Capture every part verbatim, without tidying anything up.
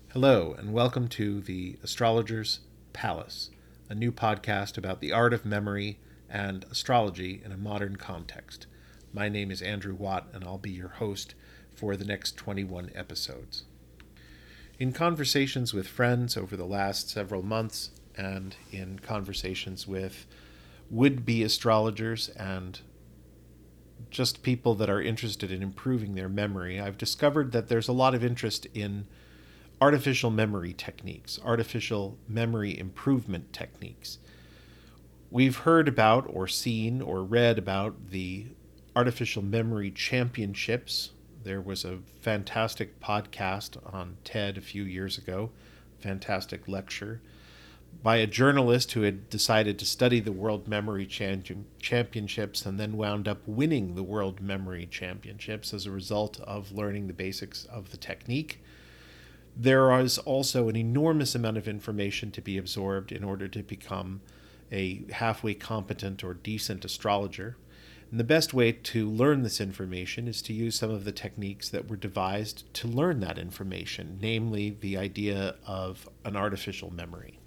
Hello, and welcome to the Astrologer's Palace, a new podcast about the art of memory and astrology in a modern context. My name is Andrew Watt, and I'll be your host for the next twenty-one episodes. In conversations with friends over the last several months, and in conversations with would-be astrologers and just people that are interested in improving their memory, I've discovered that there's a lot of interest in artificial memory techniques, artificial memory improvement techniques. We've heard about or seen or read about the artificial memory championships. There was a fantastic podcast on TED a few years ago, fantastic lecture by a journalist who had decided to study the World Memory Championships and then wound up winning the World Memory Championships as a result of learning the basics of the technique. There is also an enormous amount of information to be absorbed in order to become a halfway competent or decent astrologer. And the best way to learn this information is to use some of the techniques that were devised to learn that information, namely the idea of an artificial memory.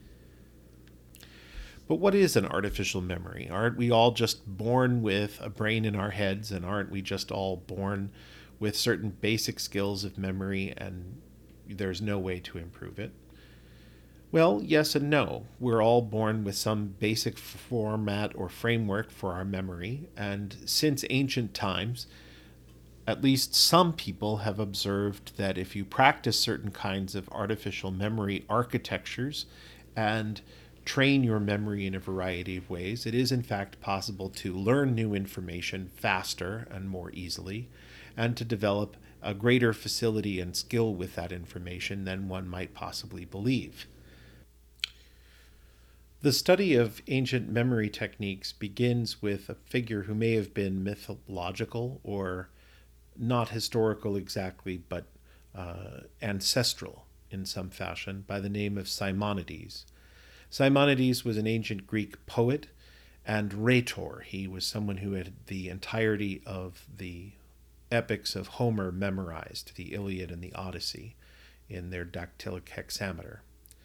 But what is an artificial memory? Aren't we all just born with a brain in our heads, and aren't we just all born with certain basic skills of memory and there's no way to improve it? Well, yes and no. We're all born with some basic format or framework for our memory, and since ancient times, at least some people have observed that if you practice certain kinds of artificial memory architectures and train your memory in a variety of ways, it is in fact possible to learn new information faster and more easily, and to develop a greater facility and skill with that information than one might possibly believe. The study of ancient memory techniques begins with a figure who may have been mythological or not historical exactly, but uh, ancestral in some fashion, by the name of Simonides. Simonides was an ancient Greek poet and rhetor. He was someone who had the entirety of the epics of Homer memorized, the Iliad and the Odyssey, in their dactylic hexameter.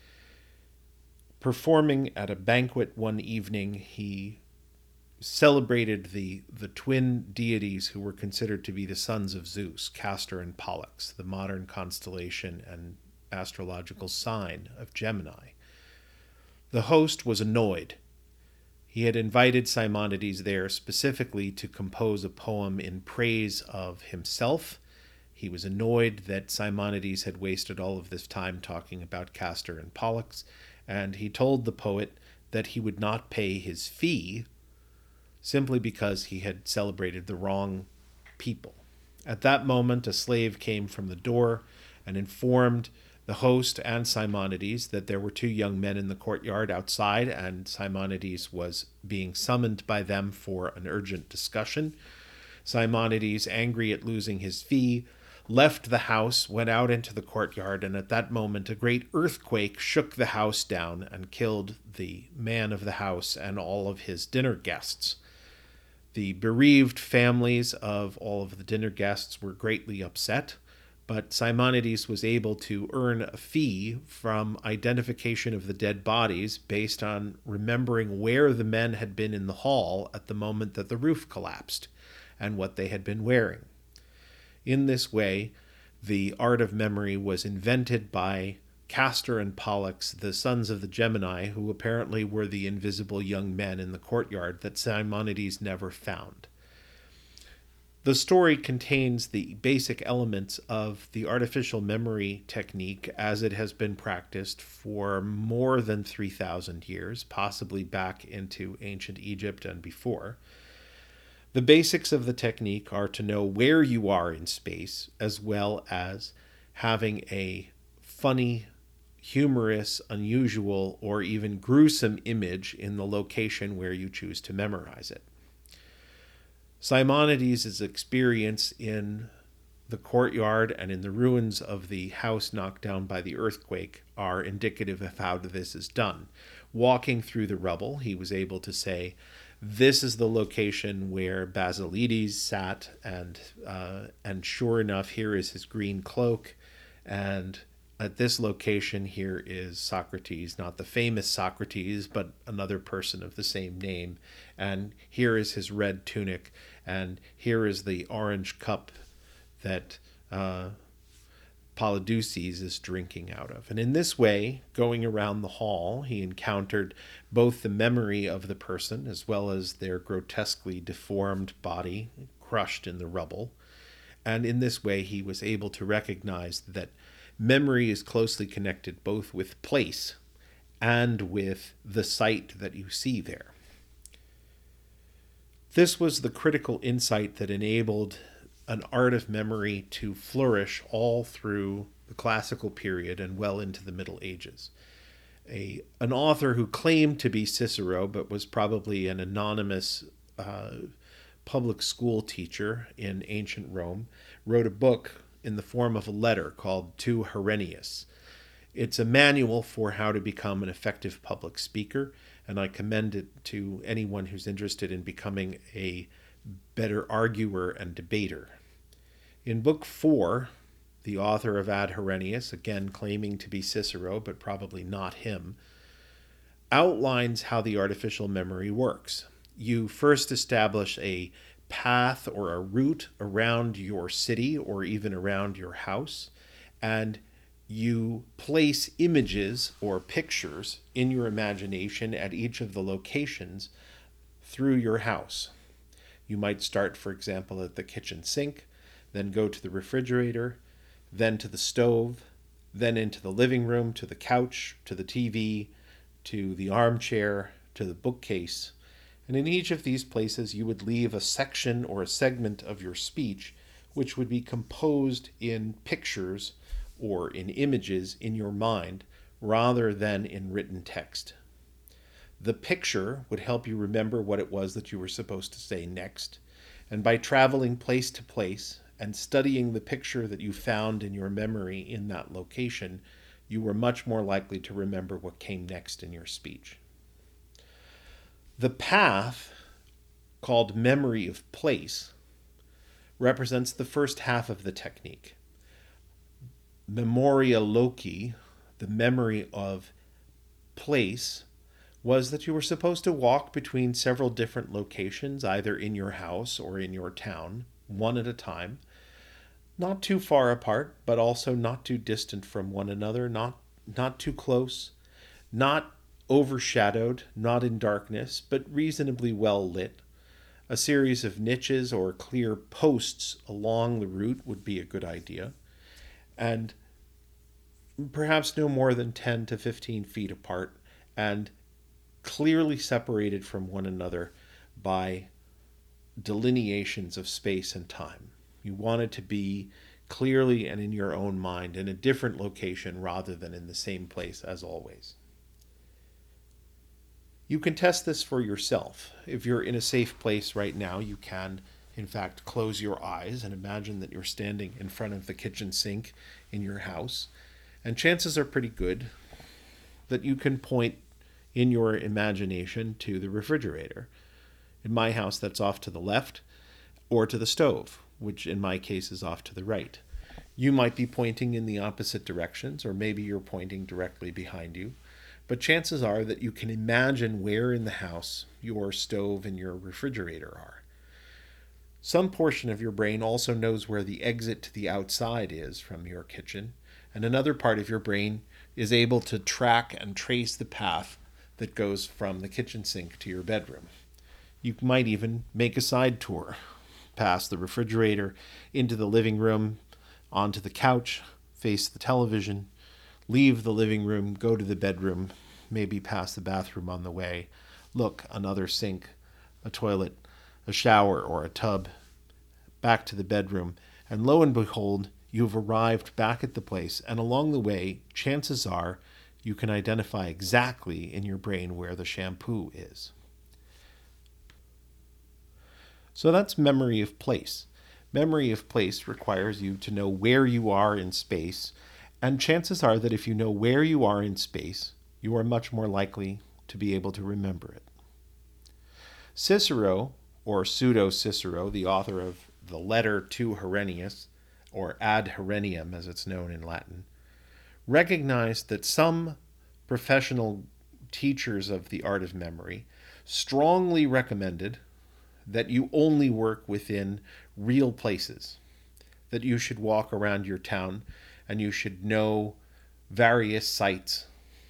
Performing at a banquet one evening, he celebrated the, the twin deities who were considered to be the sons of Zeus, Castor and Pollux, the modern constellation and astrological sign of Gemini. The host was annoyed. He had invited Simonides there specifically to compose a poem in praise of himself. He was annoyed that Simonides had wasted all of this time talking about Castor and Pollux, and he told the poet that he would not pay his fee simply because he had celebrated the wrong people. At that moment, a slave came from the door and informed the host and Simonides that there were two young men in the courtyard outside, and Simonides was being summoned by them for an urgent discussion. Simonides, angry at losing his fee, left the house, went out into the courtyard, and at that moment a great earthquake shook the house down and killed the man of the house and all of his dinner guests. The bereaved families of all of the dinner guests were greatly upset, but Simonides was able to earn a fee from identification of the dead bodies based on remembering where the men had been in the hall at the moment that the roof collapsed and what they had been wearing. In this way, the art of memory was invented by Castor and Pollux, the sons of the Gemini, who apparently were the invisible young men in the courtyard that Simonides never found. The story contains the basic elements of the artificial memory technique as it has been practiced for more than three thousand years, possibly back into ancient Egypt and before. The basics of the technique are to know where you are in space, as well as having a funny, humorous, unusual, or even gruesome image in the location where you choose to memorize it. Simonides' experience in the courtyard and in the ruins of the house knocked down by the earthquake are indicative of how this is done. Walking through the rubble, he was able to say, this is the location where Basilides sat, and uh, and sure enough, here is his green cloak, and At this location here is Socrates, not the famous Socrates, but another person of the same name. And here is his red tunic, and here is the orange cup that uh, Polydeuces is drinking out of. And in this way, going around the hall, he encountered both the memory of the person as well as their grotesquely deformed body crushed in the rubble. And in this way, he was able to recognize that memory is closely connected both with place and with the sight that you see there. This was the critical insight that enabled an art of memory to flourish all through the classical period and well into the Middle Ages. A, an author who claimed to be Cicero, but was probably an anonymous uh, public school teacher in ancient Rome, wrote a book in the form of a letter called To Herennius. It's a manual for how to become an effective public speaker, and I commend it to anyone who's interested in becoming a better arguer and debater. In book four, the author of Ad Herennius, again claiming to be Cicero, but probably not him, outlines how the artificial memory works. You first establish a path or a route around your city or even around your house, and you place images or pictures in your imagination at each of the locations through your house. You might start, for example, at the kitchen sink, then go to the refrigerator, then to the stove, then into the living room, to the couch, to the T V, to the armchair, to the bookcase. And in each of these places, you would leave a section or a segment of your speech, which would be composed in pictures or in images in your mind, rather than in written text. The picture would help you remember what it was that you were supposed to say next. And by traveling place to place and studying the picture that you found in your memory in that location, you were much more likely to remember what came next in your speech. The path, called memory of place, represents the first half of the technique. Memoria loci, the memory of place, was that you were supposed to walk between several different locations, either in your house or in your town, one at a time, not too far apart, but also not too distant from one another, not, not too close, not overshadowed, not in darkness, but reasonably well lit. A series of niches or clear posts along the route would be a good idea, and perhaps no more than ten to fifteen feet apart, and clearly separated from one another by delineations of space and time. You want it to be clearly and in your own mind in a different location rather than in the same place as always. You can test this for yourself. If you're in a safe place right now, you can, in fact, close your eyes and imagine that you're standing in front of the kitchen sink in your house. And chances are pretty good that you can point in your imagination to the refrigerator. In my house, that's off to the left, or to the stove, which in my case is off to the right. You might be pointing in the opposite directions, or maybe you're pointing directly behind you. But chances are that you can imagine where in the house your stove and your refrigerator are. Some portion of your brain also knows where the exit to the outside is from your kitchen, and another part of your brain is able to track and trace the path that goes from the kitchen sink to your bedroom. You might even make a side tour, past the refrigerator, into the living room, onto the couch, face the television, leave the living room, go to the bedroom, maybe past the bathroom on the way, look, another sink, a toilet, a shower or a tub, back to the bedroom, and lo and behold, you've arrived back at the place, and along the way, chances are you can identify exactly in your brain where the shampoo is. So that's memory of place. Memory of place requires you to know where you are in space, and chances are that if you know where you are in space, you are much more likely to be able to remember it. Cicero, or Pseudo-Cicero, the author of the letter to Herennius, or Ad Herennium as it's known in Latin, recognized that some professional teachers of the art of memory strongly recommended that you only work within real places, that you should walk around your town and you should know various sites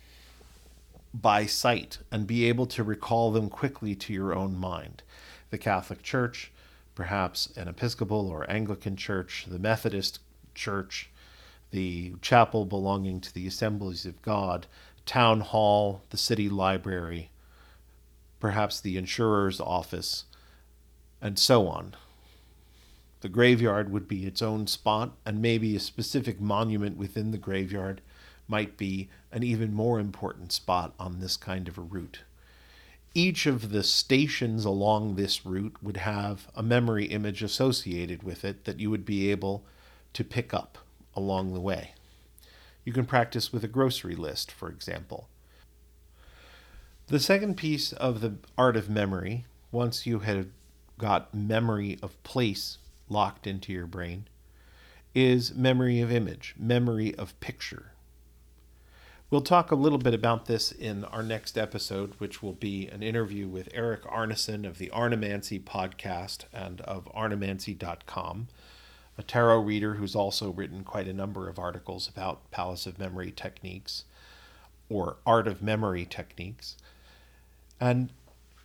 by sight and be able to recall them quickly to your own mind. The Catholic Church, perhaps an Episcopal or Anglican church, the Methodist Church, the chapel belonging to the Assemblies of God, town hall, the city library, perhaps the insurer's office, and so on. The graveyard would be its own spot, and maybe a specific monument within the graveyard might be an even more important spot on this kind of a route. Each of the stations along this route would have a memory image associated with it that you would be able to pick up along the way. You can practice with a grocery list, for example. The second piece of the art of memory, once you have got memory of place locked into your brain, is memory of image, memory of picture. We'll talk a little bit about this in our next episode, which will be an interview with Eric Arneson of the Arnemancy podcast and of arnemancy dot com, a tarot reader who's also written quite a number of articles about Palace of Memory techniques or art of memory techniques. And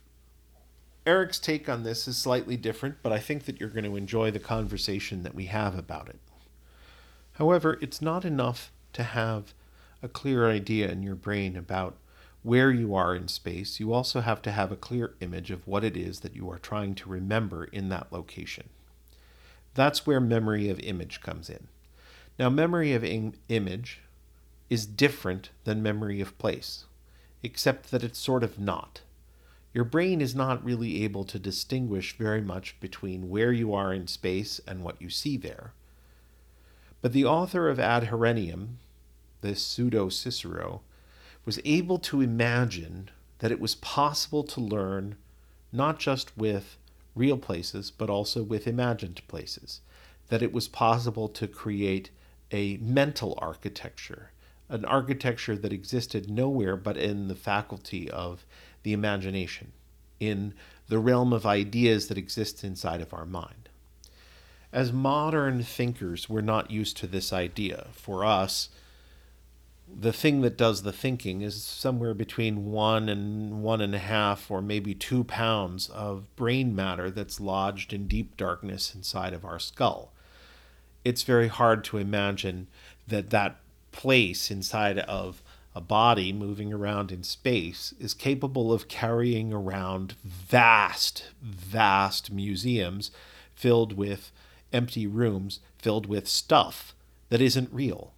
Eric's take on this is slightly different, but I think that you're going to enjoy the conversation that we have about it. However, it's not enough to have a clear idea in your brain about where you are in space. You also have to have a clear image of what it is that you are trying to remember in that location. That's where memory of image comes in. Now, memory of im- image is different than memory of place, except that it's sort of not. Your brain is not really able to distinguish very much between where you are in space and what you see there. But the author of Ad Herennium, this pseudo-Cicero, was able to imagine that it was possible to learn not just with real places, but also with imagined places, that it was possible to create a mental architecture, an architecture that existed nowhere but in the faculty of the imagination, in the realm of ideas that exist inside of our mind. As modern thinkers, we're not used to this idea. For us, the thing that does the thinking is somewhere between one and one and a half or maybe two pounds of brain matter that's lodged in deep darkness inside of our skull. It's very hard to imagine that that place inside of a body moving around in space is capable of carrying around vast, vast museums filled with empty rooms, filled with stuff that isn't real.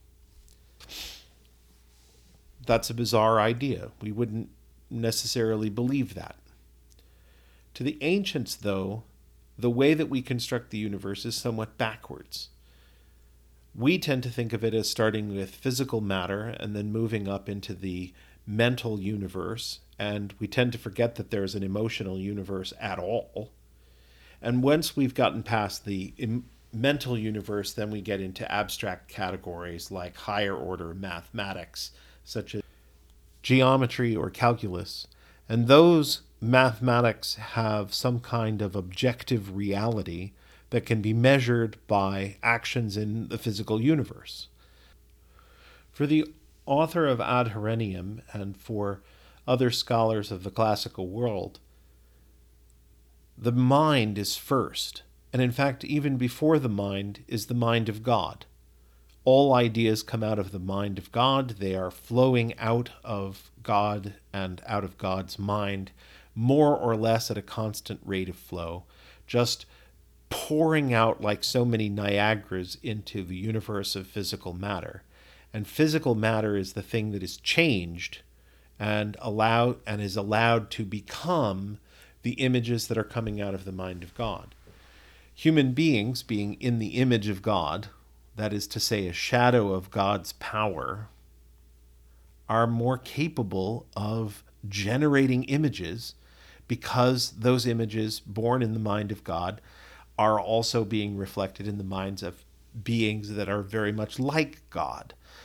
That's a bizarre idea. We wouldn't necessarily believe that. To the ancients, though, the way that we construct the universe is somewhat backwards. We tend to think of it as starting with physical matter and then moving up into the mental universe, and we tend to forget that there's an emotional universe at all. And once we've gotten past the im- mental universe, then we get into abstract categories like higher order mathematics, such as geometry or calculus. And those mathematics have some kind of objective reality that can be measured by actions in the physical universe. For the author of Ad Herennium and for other scholars of the classical world, the mind is first. And in fact, even before the mind is the mind of God. All ideas come out of the mind of God. They are flowing out of God and out of God's mind, more or less at a constant rate of flow, just pouring out like so many Niagaras into the universe of physical matter. And physical matter is the thing that is changed and allow and is allowed to become the images that are coming out of the mind of God. Human beings, being in the image of God, that is to say, a shadow of God's power, are more capable of generating images because those images born in the mind of God are also being reflected in the minds of beings that are very much like God.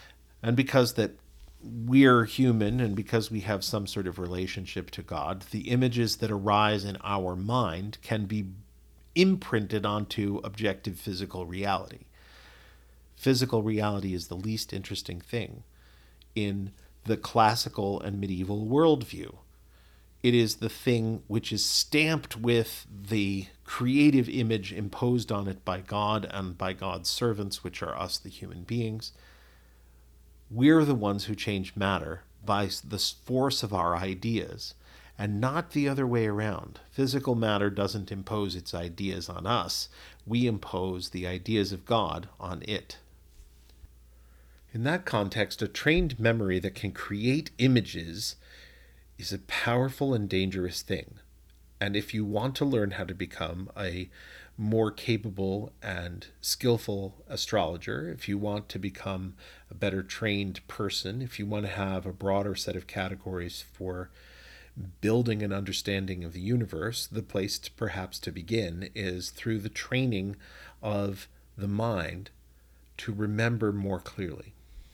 And because that we're human and because we have some sort of relationship to God, the images that arise in our mind can be imprinted onto objective physical reality. Physical reality is the least interesting thing in the classical and medieval worldview. It is the thing which is stamped with the creative image imposed on it by God and by God's servants, which are us, the human beings. We're the ones who change matter by the force of our ideas, and not the other way around. Physical matter doesn't impose its ideas on us. We impose the ideas of God on it. In that context, a trained memory that can create images is a powerful and dangerous thing. And if you want to learn how to become a more capable and skillful astrologer, if you want to become a better trained person, if you want to have a broader set of categories for building an understanding of the universe, the place to perhaps to begin is through the training of the mind to remember more clearly.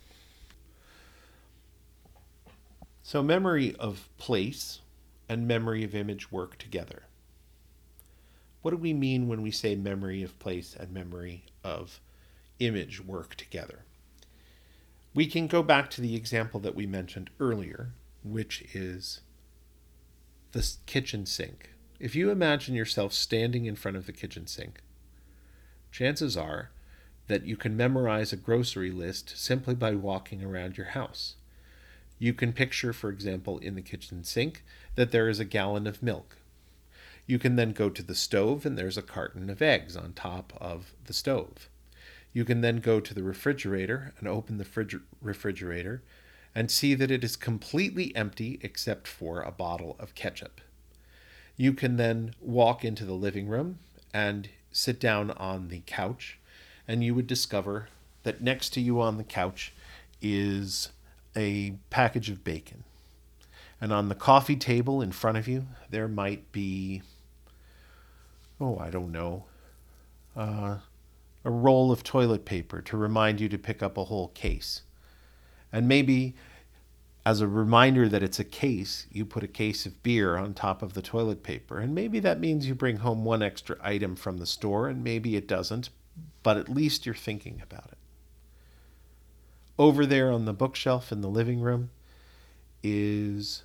So memory of place and memory of image work together. What do we mean when we say memory of place and memory of image work together? We can go back to the example that we mentioned earlier, which is the kitchen sink. If you imagine yourself standing in front of the kitchen sink, chances are that you can memorize a grocery list simply by walking around your house. You can picture, for example, in the kitchen sink, that there is a gallon of milk. You can then go to the stove and there's a carton of eggs on top of the stove. You can then go to the refrigerator and open the refrigerator and see that it is completely empty except for a bottle of ketchup. You can then walk into the living room and sit down on the couch, and you would discover that next to you on the couch is a package of bacon. And on the coffee table in front of you, there might be, oh, I don't know, uh, a roll of toilet paper to remind you to pick up a whole case. And maybe as a reminder that it's a case, you put a case of beer on top of the toilet paper. And maybe that means you bring home one extra item from the store, and maybe it doesn't, but at least you're thinking about it. Over there on the bookshelf in the living room is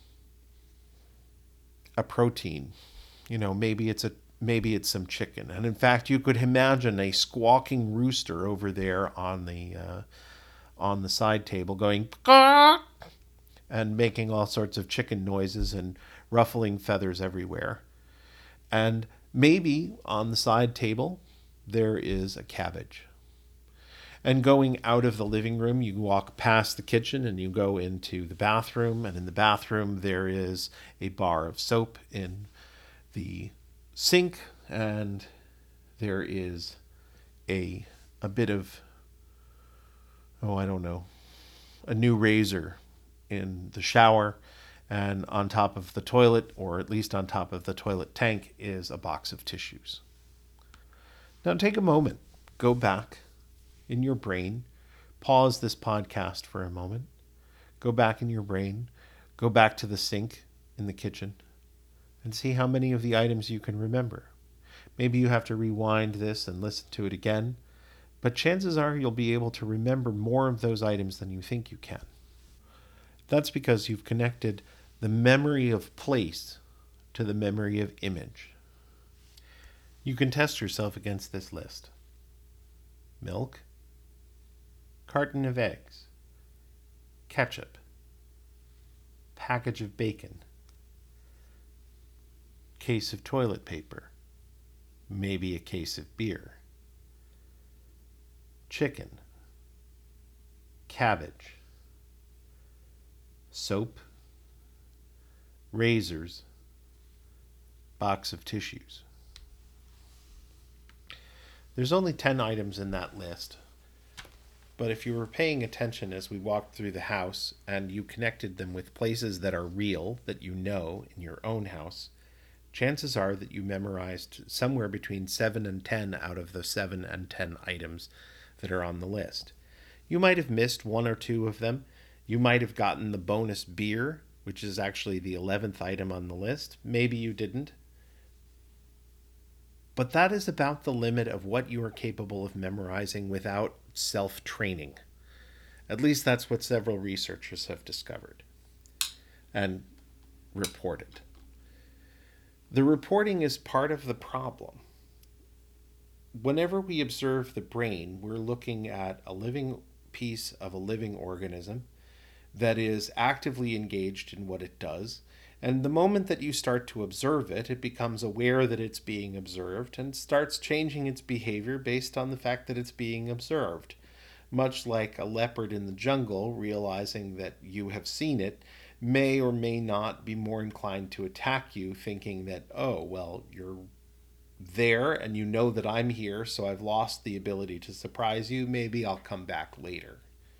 a protein. You know, maybe it's a maybe it's some chicken. And in fact, you could imagine a squawking rooster over there on the uh, on the side table going "Caw!" and making all sorts of chicken noises and ruffling feathers everywhere. And maybe on the side table there is a cabbage. And going out of the living room, you walk past the kitchen and you go into the bathroom. And in the bathroom, there is a bar of soap in the sink. And there is a, a bit of, oh, I don't know, a new razor in the shower. And on top of the toilet, or at least on top of the toilet tank, is a box of tissues. Now take a moment, go back in your brain, pause this podcast for a moment, go back in your brain, go back to the sink in the kitchen, and see how many of the items you can remember. Maybe you have to rewind this and listen to it again, but chances are you'll be able to remember more of those items than you think you can. That's because you've connected the memory of place to the memory of image. You can test yourself against this list. Milk, carton of eggs, ketchup, package of bacon, case of toilet paper, maybe a case of beer, chicken, cabbage, soap, razors, box of tissues. There's only ten items in that list. But if you were paying attention as we walked through the house and you connected them with places that are real, that you know in your own house, chances are that you memorized somewhere between seven and ten out of the seven and ten items that are on the list. You might have missed one or two of them. You might have gotten the bonus beer, which is actually the eleventh item on the list. Maybe you didn't. But that is about the limit of what you are capable of memorizing without self-training. At least that's what several researchers have discovered and reported. The reporting is part of the problem. Whenever we observe the brain, we're looking at a living piece of a living organism that is actively engaged in what it does. And the moment that you start to observe it, it becomes aware that it's being observed and starts changing its behavior based on the fact that it's being observed. Much like a leopard in the jungle realizing that you have seen it, may or may not be more inclined to attack you, thinking that, oh, well, you're there and you know that I'm here, so I've lost the ability to surprise you. Maybe I'll come back later.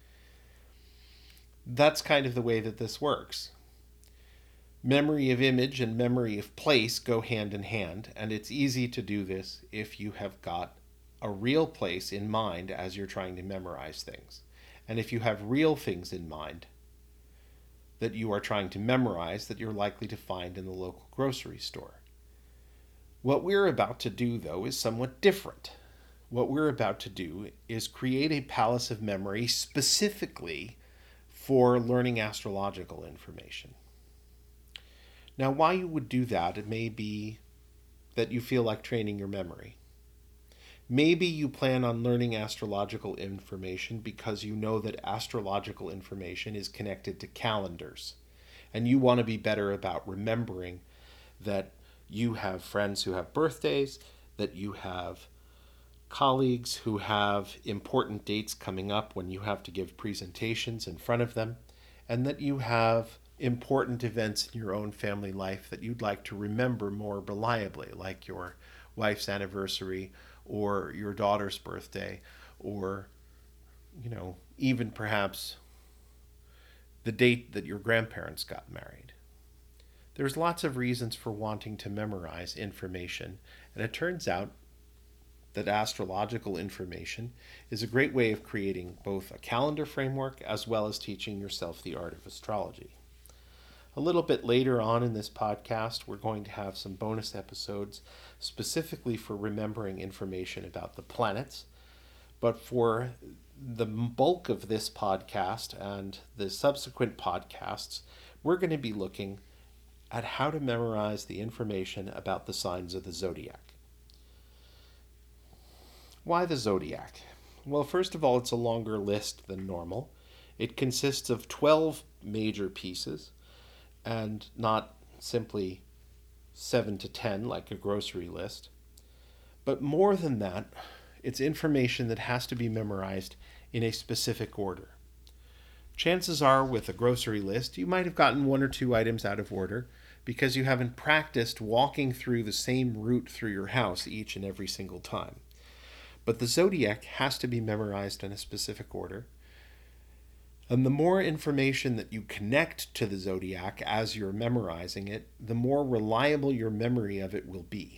That's kind of the way that this works. Memory of image and memory of place go hand in hand, and it's easy to do this if you have got a real place in mind as you're trying to memorize things. And if you have real things in mind that you are trying to memorize that you're likely to find in the local grocery store. What we're about to do, though, is somewhat different. What we're about to do is create a palace of memory specifically for learning astrological information. Now, why you would do that, it may be that you feel like training your memory. Maybe you plan on learning astrological information because you know that astrological information is connected to calendars, and you want to be better about remembering that you have friends who have birthdays, that you have colleagues who have important dates coming up when you have to give presentations in front of them, and that you have important events in your own family life that you'd like to remember more reliably, like your wife's anniversary or your daughter's birthday, or, you know, even perhaps the date that your grandparents got married. There's lots of reasons for wanting to memorize information, and it turns out that astrological information is a great way of creating both a calendar framework as well as teaching yourself the art of astrology. A little bit later on in this podcast, we're going to have some bonus episodes specifically for remembering information about the planets. But for the bulk of this podcast and the subsequent podcasts, we're going to be looking at how to memorize the information about the signs of the zodiac. Why the zodiac? Well, first of all, it's a longer list than normal. It consists of twelve major pieces, and not simply seven to ten like a grocery list. But more than that, it's information that has to be memorized in a specific order. Chances are with a grocery list, you might have gotten one or two items out of order because you haven't practiced walking through the same route through your house each and every single time. But the zodiac has to be memorized in a specific order. And the more information that you connect to the zodiac as you're memorizing it, the more reliable your memory of it will be.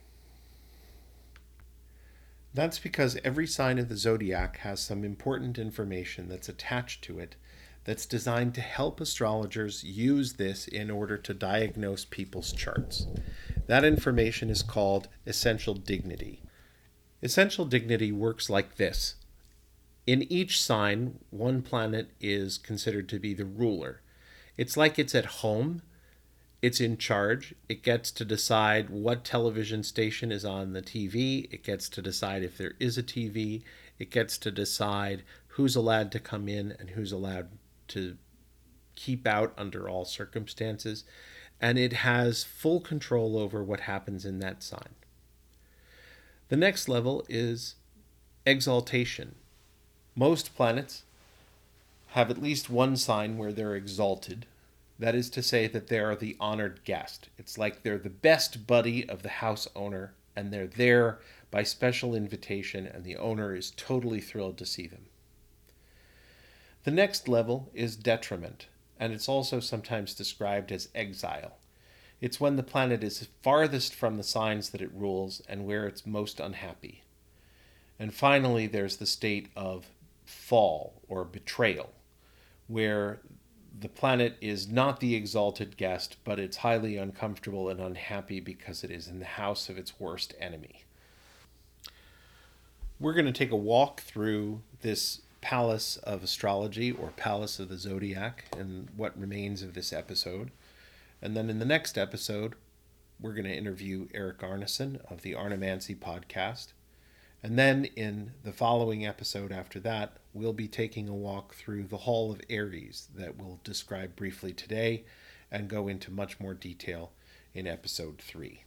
That's because every sign of the zodiac has some important information that's attached to it that's designed to help astrologers use this in order to diagnose people's charts. That information is called essential dignity. Essential dignity works like this. In each sign, one planet is considered to be the ruler. It's like it's at home. It's in charge. It gets to decide what television station is on the T V. It gets to decide if there is a T V. It gets to decide who's allowed to come in and who's allowed to keep out under all circumstances. And it has full control over what happens in that sign. The next level is exaltation. Most planets have at least one sign where they're exalted. That is to say that they are the honored guest. It's like they're the best buddy of the house owner, and they're there by special invitation, and the owner is totally thrilled to see them. The next level is detriment, and it's also sometimes described as exile. It's when the planet is farthest from the signs that it rules and where it's most unhappy. And finally, there's the state of fall or betrayal, where the planet is not the exalted guest, but it's highly uncomfortable and unhappy because it is in the house of its worst enemy. We're going to take a walk through this palace of astrology, or palace of the zodiac, and what remains of this episode. And then in the next episode, we're going to interview Eric Arneson of the Arnemancy podcast. And then in the following episode after that, we'll be taking a walk through the Hall of Aries that we'll describe briefly today and go into much more detail in episode three.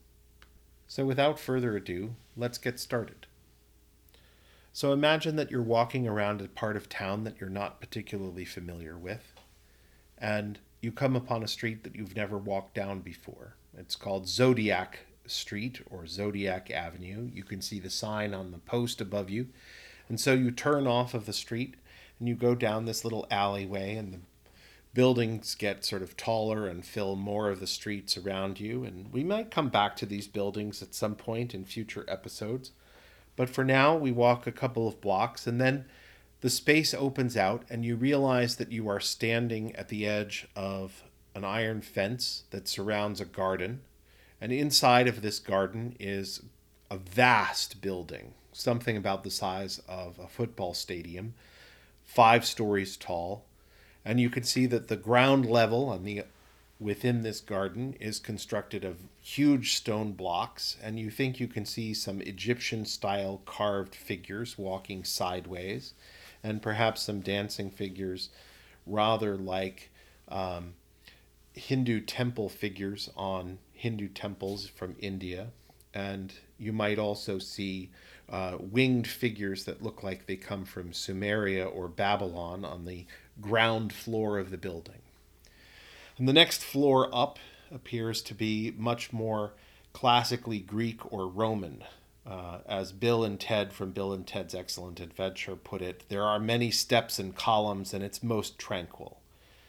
So without further ado, let's get started. So imagine that you're walking around a part of town that you're not particularly familiar with, and you come upon a street that you've never walked down before. It's called Zodiac Street or Zodiac Avenue. You can see the sign on the post above you. And so you turn off of the street and you go down this little alleyway, and the buildings get sort of taller and fill more of the streets around you. And we might come back to these buildings at some point in future episodes. But for now, we walk a couple of blocks, and then the space opens out and you realize that you are standing at the edge of an iron fence that surrounds a garden. And inside of this garden is a vast building, something about the size of a football stadium, five stories tall. And you can see that the ground level on the within this garden is constructed of huge stone blocks, and you think you can see some Egyptian-style carved figures walking sideways, and perhaps some dancing figures rather like um, Hindu temple figures on Hindu temples from India. And you might also see uh, winged figures that look like they come from Sumeria or Babylon on the ground floor of the building. And the next floor up appears to be much more classically Greek or Roman. Uh, as Bill and Ted from Bill and Ted's Excellent Adventure put it, there are many steps and columns, and it's most tranquil.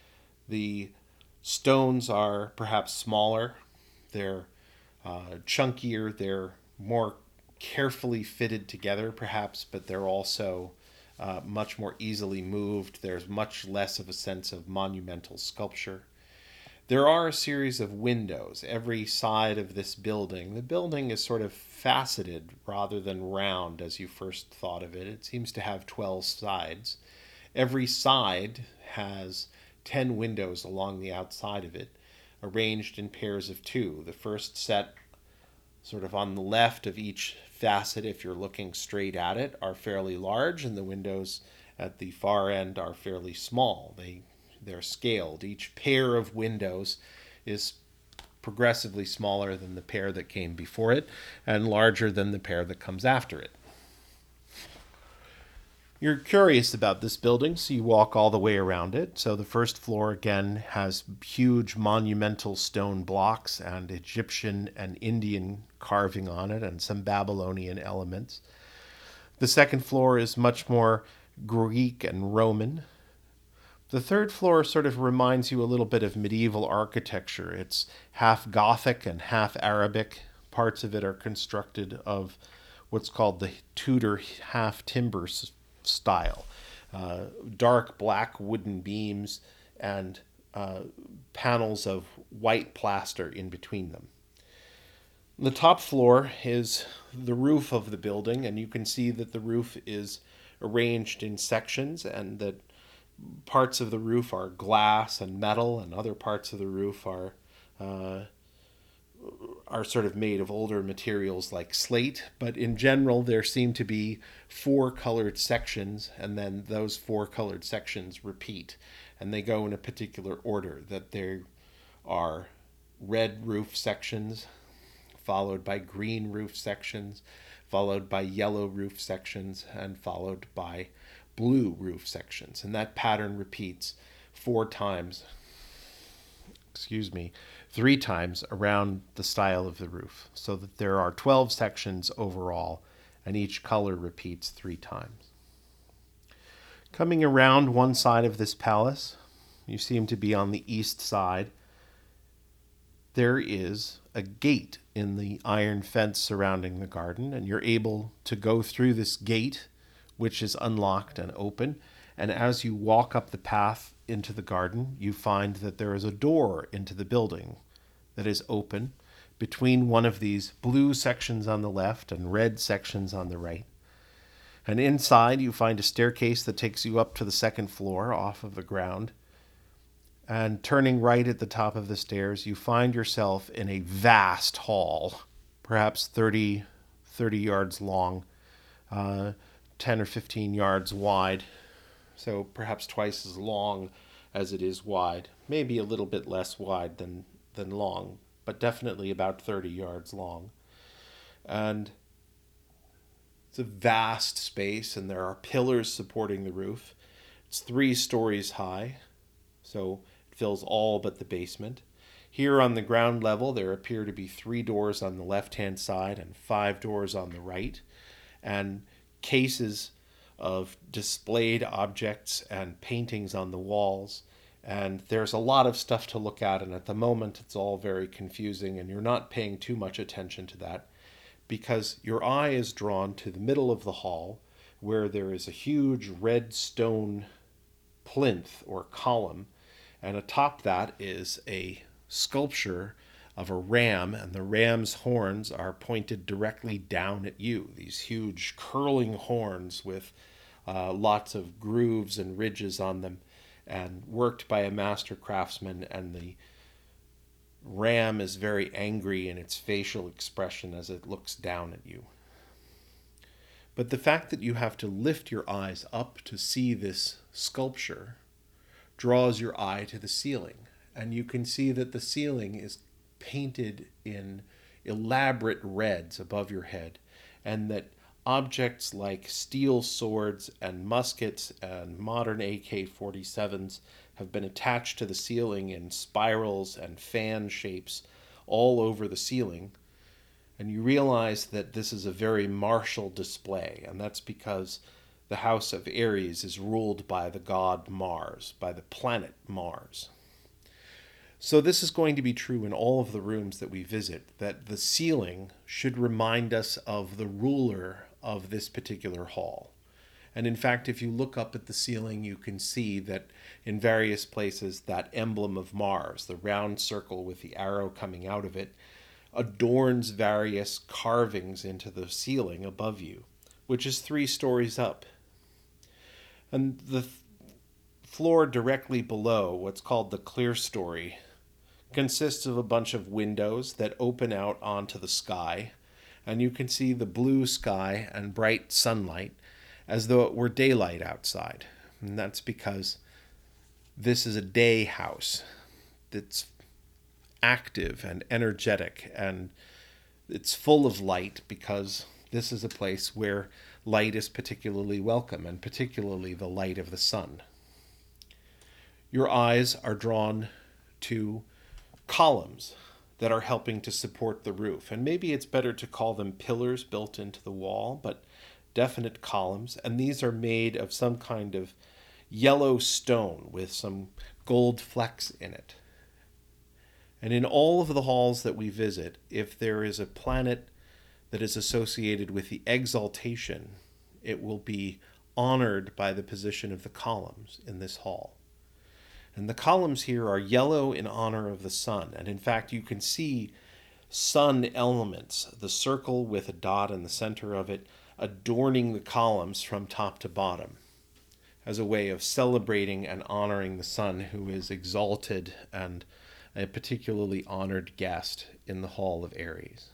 The stones are perhaps smaller, they're uh, chunkier, they're more carefully fitted together perhaps, but they're also uh, much more easily moved. There's much less of a sense of monumental sculpture. There are a series of windows every side of this building. The building is sort of faceted rather than round as you first thought of it. It seems to have twelve sides. Every side has ten windows along the outside of it, arranged in pairs of two. The first set sort of on the left of each facet, if you're looking straight at it, are fairly large, and the windows at the far end are fairly small. They They're scaled. Each pair of windows is progressively smaller than the pair that came before it and larger than the pair that comes after it. You're curious about this building, so you walk all the way around it. So the first floor, again, has huge monumental stone blocks and Egyptian and Indian carving on it and some Babylonian elements. The second floor is much more Greek and Roman. The third floor sort of reminds you a little bit of medieval architecture. It's half Gothic and half Arabic. Parts of it are constructed of what's called the Tudor half timber style. Uh, dark black wooden beams and uh, panels of white plaster in between them. The top floor is the roof of the building, and you can see that the roof is arranged in sections, and that parts of the roof are glass and metal, and other parts of the roof are uh, are sort of made of older materials like slate. But in general, there seem to be four colored sections, and then those four colored sections repeat, and they go in a particular order. That there are red roof sections, followed by green roof sections, followed by yellow roof sections, and followed by blue roof sections. And that pattern repeats four times, excuse me, three times around the style of the roof, so that there are twelve sections overall, and each color repeats three times. Coming around one side of this palace, you seem to be on the east side. There is a gate in the iron fence surrounding the garden, and you're able to go through this gate which is unlocked and open. And as you walk up the path into the garden, you find that there is a door into the building that is open between one of these blue sections on the left and red sections on the right. And inside, you find a staircase that takes you up to the second floor off of the ground. And turning right at the top of the stairs, you find yourself in a vast hall, perhaps thirty, thirty yards long, uh, ten or fifteen yards wide. So perhaps twice as long as it is wide. Maybe a little bit less wide than, than long, but definitely about thirty yards long. And it's a vast space, and there are pillars supporting the roof. It's three stories high, so it fills all but the basement. Here on the ground level, there appear to be three doors on the left-hand side and five doors on the right, and cases of displayed objects and paintings on the walls. And there's a lot of stuff to look at, and at the moment it's all very confusing, and you're not paying too much attention to that, because your eye is drawn to the middle of the hall, where there is a huge red stone plinth or column, and atop that is a sculpture of a ram, and the ram's horns are pointed directly down at you. These huge curling horns with uh, lots of grooves and ridges on them, and worked by a master craftsman, and the ram is very angry in its facial expression as it looks down at you. But the fact that you have to lift your eyes up to see this sculpture draws your eye to the ceiling, and you can see that the ceiling is painted in elaborate reds above your head, and that objects like steel swords and muskets and modern A K forty-sevens have been attached to the ceiling in spirals and fan shapes all over the ceiling. And you realize that this is a very martial display, and that's because the house of Aries is ruled by the god Mars, by the planet Mars. So this is going to be true in all of the rooms that we visit, that the ceiling should remind us of the ruler of this particular hall. And in fact, if you look up at the ceiling, you can see that in various places that emblem of Mars, the round circle with the arrow coming out of it, adorns various carvings into the ceiling above you, which is three stories up. And the th- floor directly below, what's called the clear story, consists of a bunch of windows that open out onto the sky, and you can see the blue sky and bright sunlight as though it were daylight outside. And that's because this is a day house that's active and energetic, and it's full of light because this is a place where light is particularly welcome, and particularly the light of the sun. Your eyes are drawn to columns that are helping to support the roof. And maybe it's better to call them pillars built into the wall, but definite columns. And these are made of some kind of yellow stone with some gold flecks in it. And in all of the halls that we visit, if there is a planet that is associated with the exaltation, it will be honored by the position of the columns in this hall. And the columns here are yellow in honor of the sun. And in fact, you can see sun elements, the circle with a dot in the center of it, adorning the columns from top to bottom as a way of celebrating and honoring the sun, who is exalted and a particularly honored guest in the Hall of Aries.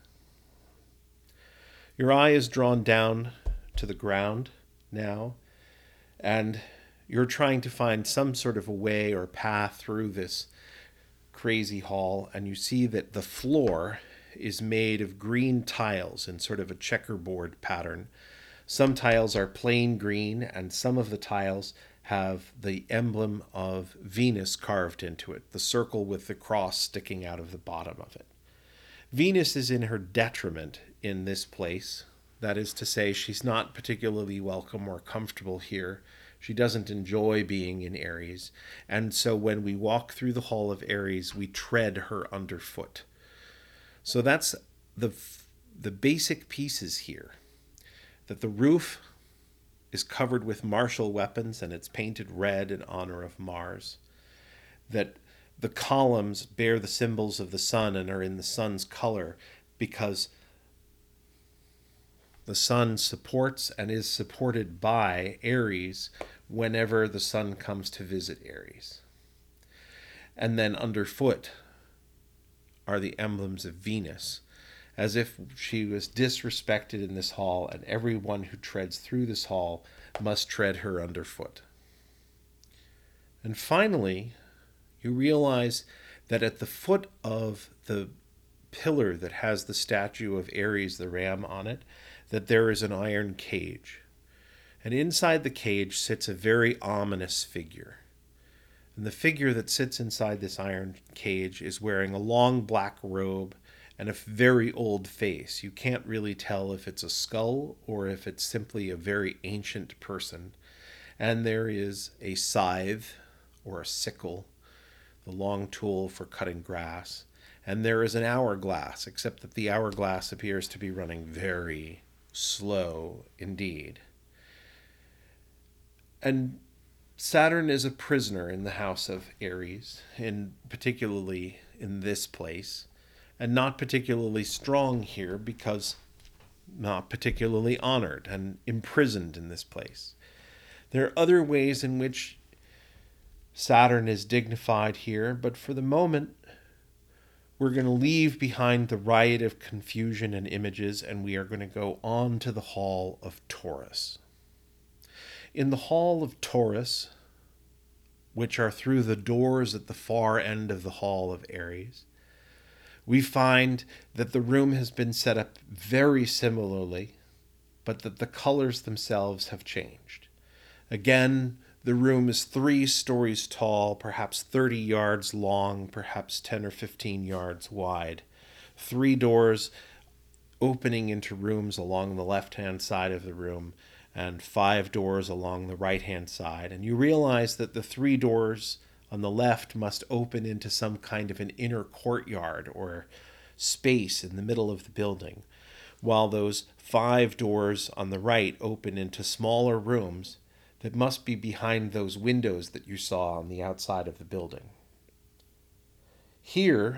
Your eye is drawn down to the ground now, and you're trying to find some sort of a way or path through this crazy hall, and you see that the floor is made of green tiles in sort of a checkerboard pattern. Some tiles are plain green, and some of the tiles have the emblem of Venus carved into it, the circle with the cross sticking out of the bottom of it. Venus is in her detriment in this place. That is to say, she's not particularly welcome or comfortable here. She doesn't enjoy being in Aries, and so when we walk through the Hall of Aries, we tread her underfoot. So that's the the basic pieces here, that the roof is covered with martial weapons and it's painted red in honor of Mars. That the columns bear the symbols of the sun and are in the sun's color because the sun supports and is supported by Aries whenever the sun comes to visit Aries. And then underfoot are the emblems of Venus, as if she was disrespected in this hall, and everyone who treads through this hall must tread her underfoot. And finally, you realize that at the foot of the pillar that has the statue of Ares the ram on it, that there is an iron cage. And inside the cage sits a very ominous figure. And the figure that sits inside this iron cage is wearing a long black robe and a very old face. You can't really tell if it's a skull or if it's simply a very ancient person. And there is a scythe or a sickle, the long tool for cutting grass. And there is an hourglass, except that the hourglass appears to be running very slow indeed. And Saturn is a prisoner in the house of Aries, and particularly in this place, and not particularly strong here because not particularly honored and imprisoned in this place. There are other ways in which Saturn is dignified here, but for the moment, we're going to leave behind the riot of confusion and images, and we are going to go on to the Hall of Taurus. In the Hall of Taurus, which are through the doors at the far end of the Hall of Aries, we find that the room has been set up very similarly, but that the colors themselves have changed. Again, the room is three stories tall, perhaps thirty yards long, perhaps ten or fifteen yards wide. Three doors opening into rooms along the left-hand side of the room, and five doors along the right-hand side. And you realize that the three doors on the left must open into some kind of an inner courtyard or space in the middle of the building, while those five doors on the right open into smaller rooms that must be behind those windows that you saw on the outside of the building. Here,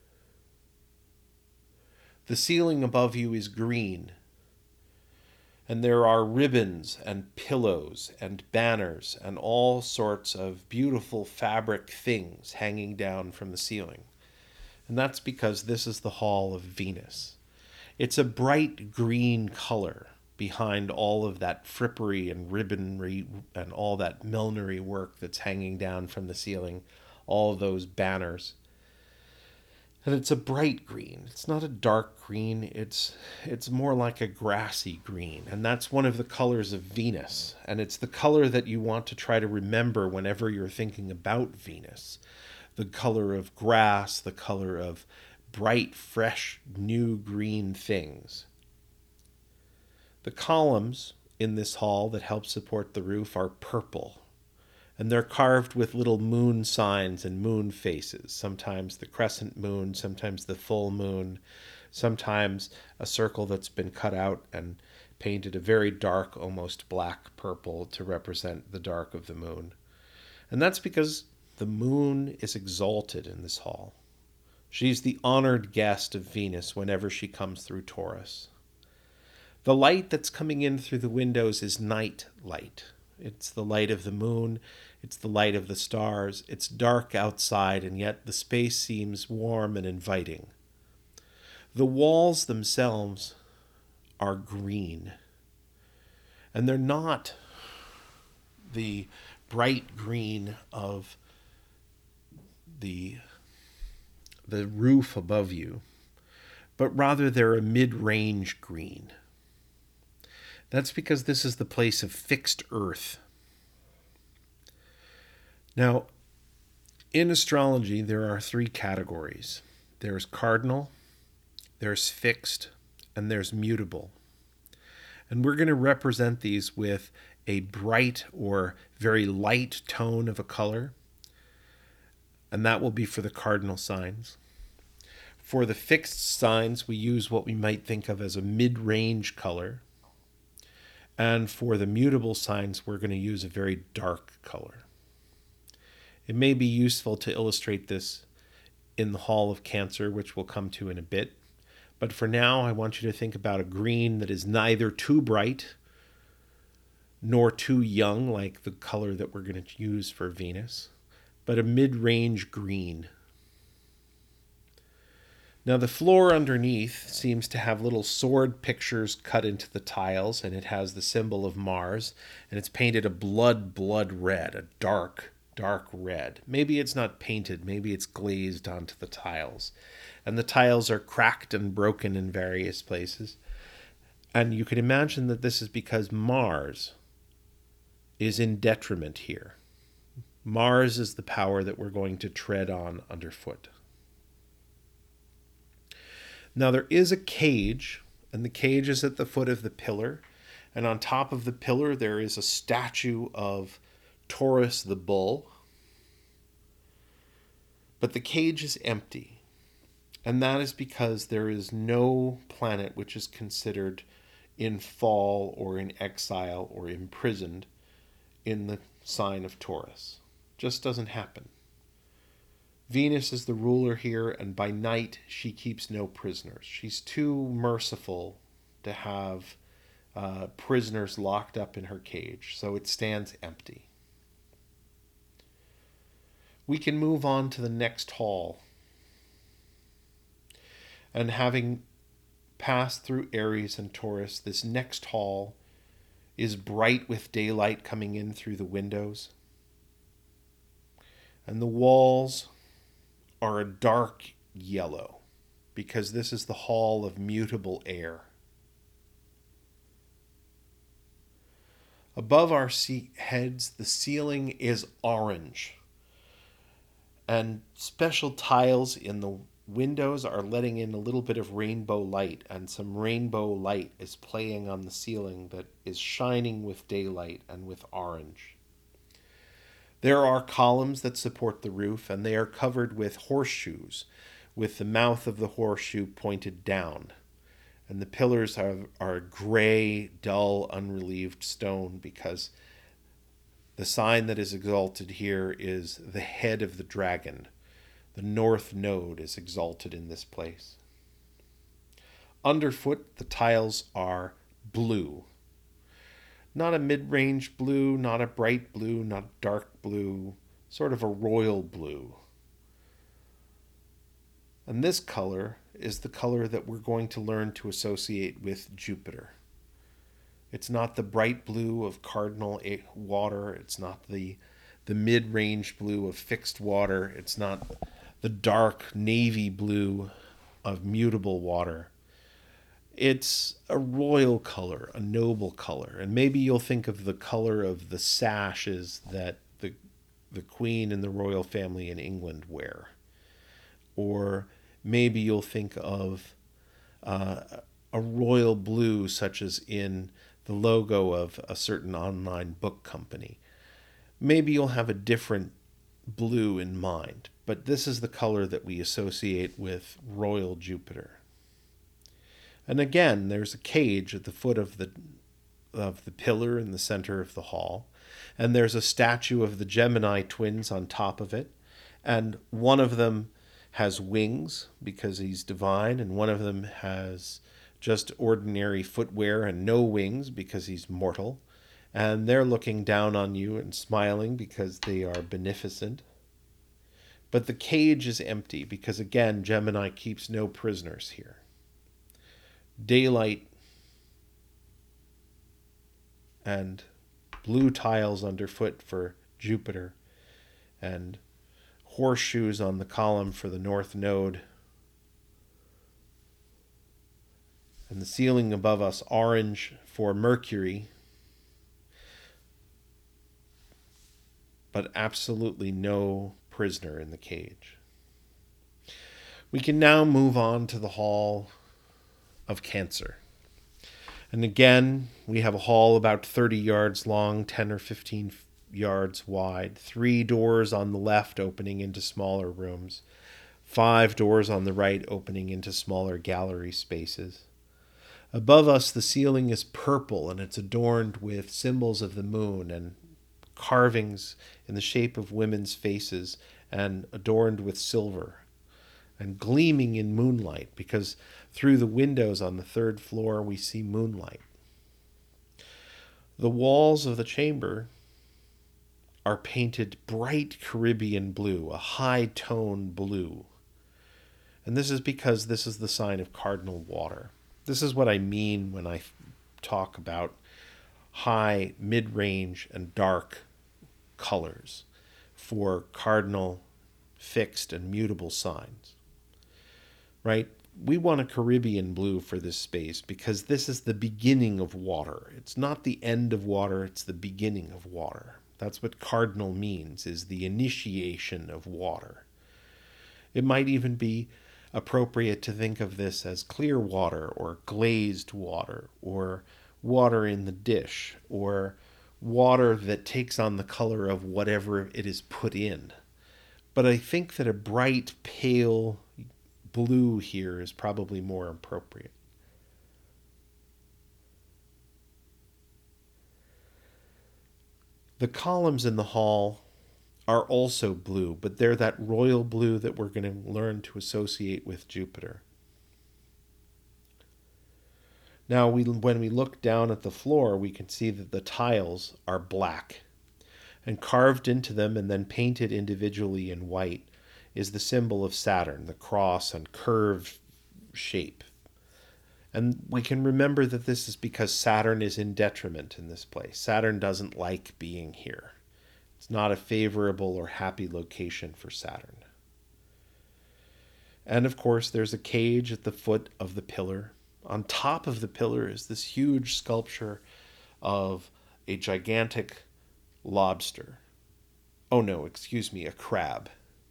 the ceiling above you is green, and there are ribbons and pillows and banners and all sorts of beautiful fabric things hanging down from the ceiling. And that's because this is the Hall of Venus. It's a bright green color behind all of that frippery and ribbonry and all that millinery work that's hanging down from the ceiling, all of those banners. And it's a bright green. It's not a dark green. It's it's more like a grassy green. And that's one of the colors of Venus. And it's the color that you want to try to remember whenever you're thinking about Venus. The color of grass, the color of bright, fresh, new green things. The columns in this hall that help support the roof are purple. And they're carved with little moon signs and moon faces, sometimes the crescent moon, sometimes the full moon, sometimes a circle that's been cut out and painted a very dark, almost black purple to represent the dark of the moon. And that's because the moon is exalted in this hall. She's the honored guest of Venus whenever she comes through Taurus. The light that's coming in through the windows is night light. It's the light of the moon. It's the light of the stars. It's dark outside, and yet the space seems warm and inviting. The walls themselves are green. And they're not the bright green of the, the roof above you, but rather they're a mid-range green. That's because this is the place of fixed earth. Now, in astrology, there are three categories. There's cardinal, there's fixed, and there's mutable. And we're going to represent these with a bright or very light tone of a color, and that will be for the cardinal signs. For the fixed signs, we use what we might think of as a mid-range color. And for the mutable signs, we're going to use a very dark color. It may be useful to illustrate this in the Hall of Cancer, which we'll come to in a bit. But for now, I want you to think about a green that is neither too bright nor too young, like the color that we're going to use for Venus, but a mid-range green. Now the floor underneath seems to have little sword pictures cut into the tiles, and it has the symbol of Mars, and it's painted a blood, blood red, a dark, dark red. Maybe it's not painted, maybe it's glazed onto the tiles. And the tiles are cracked and broken in various places. And you can imagine that this is because Mars is in detriment here. Mars is the power that we're going to tread on underfoot. Now there is a cage, and the cage is at the foot of the pillar, and on top of the pillar there is a statue of Taurus the bull. But the cage is empty, and that is because there is no planet which is considered in fall or in exile or imprisoned in the sign of Taurus. Just doesn't happen. Venus is the ruler here, and by night she keeps no prisoners. She's too merciful to have uh, prisoners locked up in her cage, so it stands empty. We can move on to the next hall. And having passed through Aries and Taurus, this next hall is bright with daylight coming in through the windows. And the walls are a dark yellow, because this is the hall of mutable air. Above our heads, the ceiling is orange, and special tiles in the windows are letting in a little bit of rainbow light, and some rainbow light is playing on the ceiling that is shining with daylight and with orange. There are columns that support the roof, and they are covered with horseshoes, with the mouth of the horseshoe pointed down. And the pillars are, are gray, dull, unrelieved stone, because the sign that is exalted here is the head of the dragon. The north node is exalted in this place. Underfoot, the tiles are blue. Not a mid-range blue, not a bright blue, not dark blue, sort of a royal blue. And this color is the color that we're going to learn to associate with Jupiter. It's not the bright blue of cardinal water. It's not the, the mid-range blue of fixed water. It's not the dark navy blue of mutable water. It's a royal color, a noble color. And maybe you'll think of the color of the sashes that the, the Queen and the royal family in England wear. Or maybe you'll think of uh, a royal blue, such as in the logo of a certain online book company. Maybe you'll have a different blue in mind, but this is the color that we associate with royal Jupiter. And again, there's a cage at the foot of the of the pillar in the center of the hall, and there's a statue of the Gemini twins on top of it, and one of them has wings because he's divine, and one of them has just ordinary footwear and no wings because he's mortal, and they're looking down on you and smiling because they are beneficent. But the cage is empty because, again, Gemini keeps no prisoners here. Daylight and blue tiles underfoot for Jupiter, and horseshoes on the column for the north node, and the ceiling above us orange for Mercury, but absolutely no prisoner in the cage. We can now move on to the hall of Cancer. And again, we have a hall about thirty yards long, ten or fifteen yards wide, three doors on the left opening into smaller rooms, five doors on the right opening into smaller gallery spaces. Above us, the ceiling is purple and it's adorned with symbols of the moon and carvings in the shape of women's faces and adorned with silver and gleaming in moonlight, because through the windows on the third floor we see moonlight. The walls of the chamber are painted bright Caribbean blue, a high tone blue. And this is because this is the sign of cardinal water. This is what I mean when I talk about high, mid-range, and dark colors for cardinal, fixed, and mutable signs. Right? We want a Caribbean blue for this space because this is the beginning of water. It's not the end of water, it's the beginning of water. That's what cardinal means, is the initiation of water. It might even be appropriate to think of this as clear water or glazed water or water in the dish or water that takes on the color of whatever it is put in. But I think that a bright, pale blue here is probably more appropriate. The columns in the hall are also blue, but they're that royal blue that we're going to learn to associate with Jupiter. Now, we, when we look down at the floor, we can see that the tiles are black, and carved into them and then painted individually in white is the symbol of Saturn, the cross and curved shape. And we can remember that this is because Saturn is in detriment in this place. Saturn doesn't like being here. It's not a favorable or happy location for Saturn. And of course, there's a cage at the foot of the pillar. On top of the pillar is this huge sculpture of a gigantic lobster. Oh no, excuse me, a crab.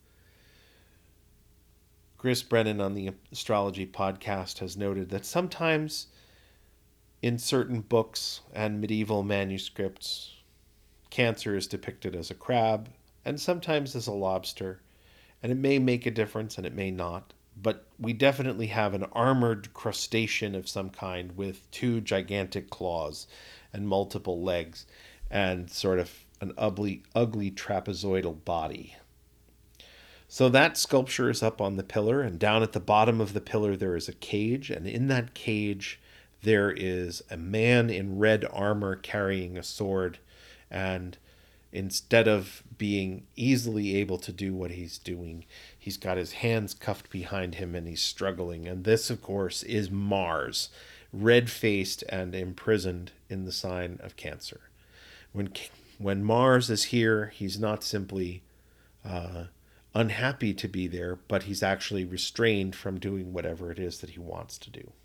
Chris Brennan on the Astrology Podcast has noted that sometimes in certain books and medieval manuscripts, Cancer is depicted as a crab and sometimes as a lobster, and it may make a difference and it may not, but we definitely have an armored crustacean of some kind with two gigantic claws and multiple legs and sort of an ugly, ugly trapezoidal body. So that sculpture is up on the pillar, and down at the bottom of the pillar there is a cage, and in that cage there is a man in red armor carrying a sword, and instead of being easily able to do what he's doing, he's got his hands cuffed behind him and he's struggling. And this, of course, is Mars, red-faced and imprisoned in the sign of Cancer. When when Mars is here, he's not simply uh, unhappy to be there, but he's actually restrained from doing whatever it is that he wants to do.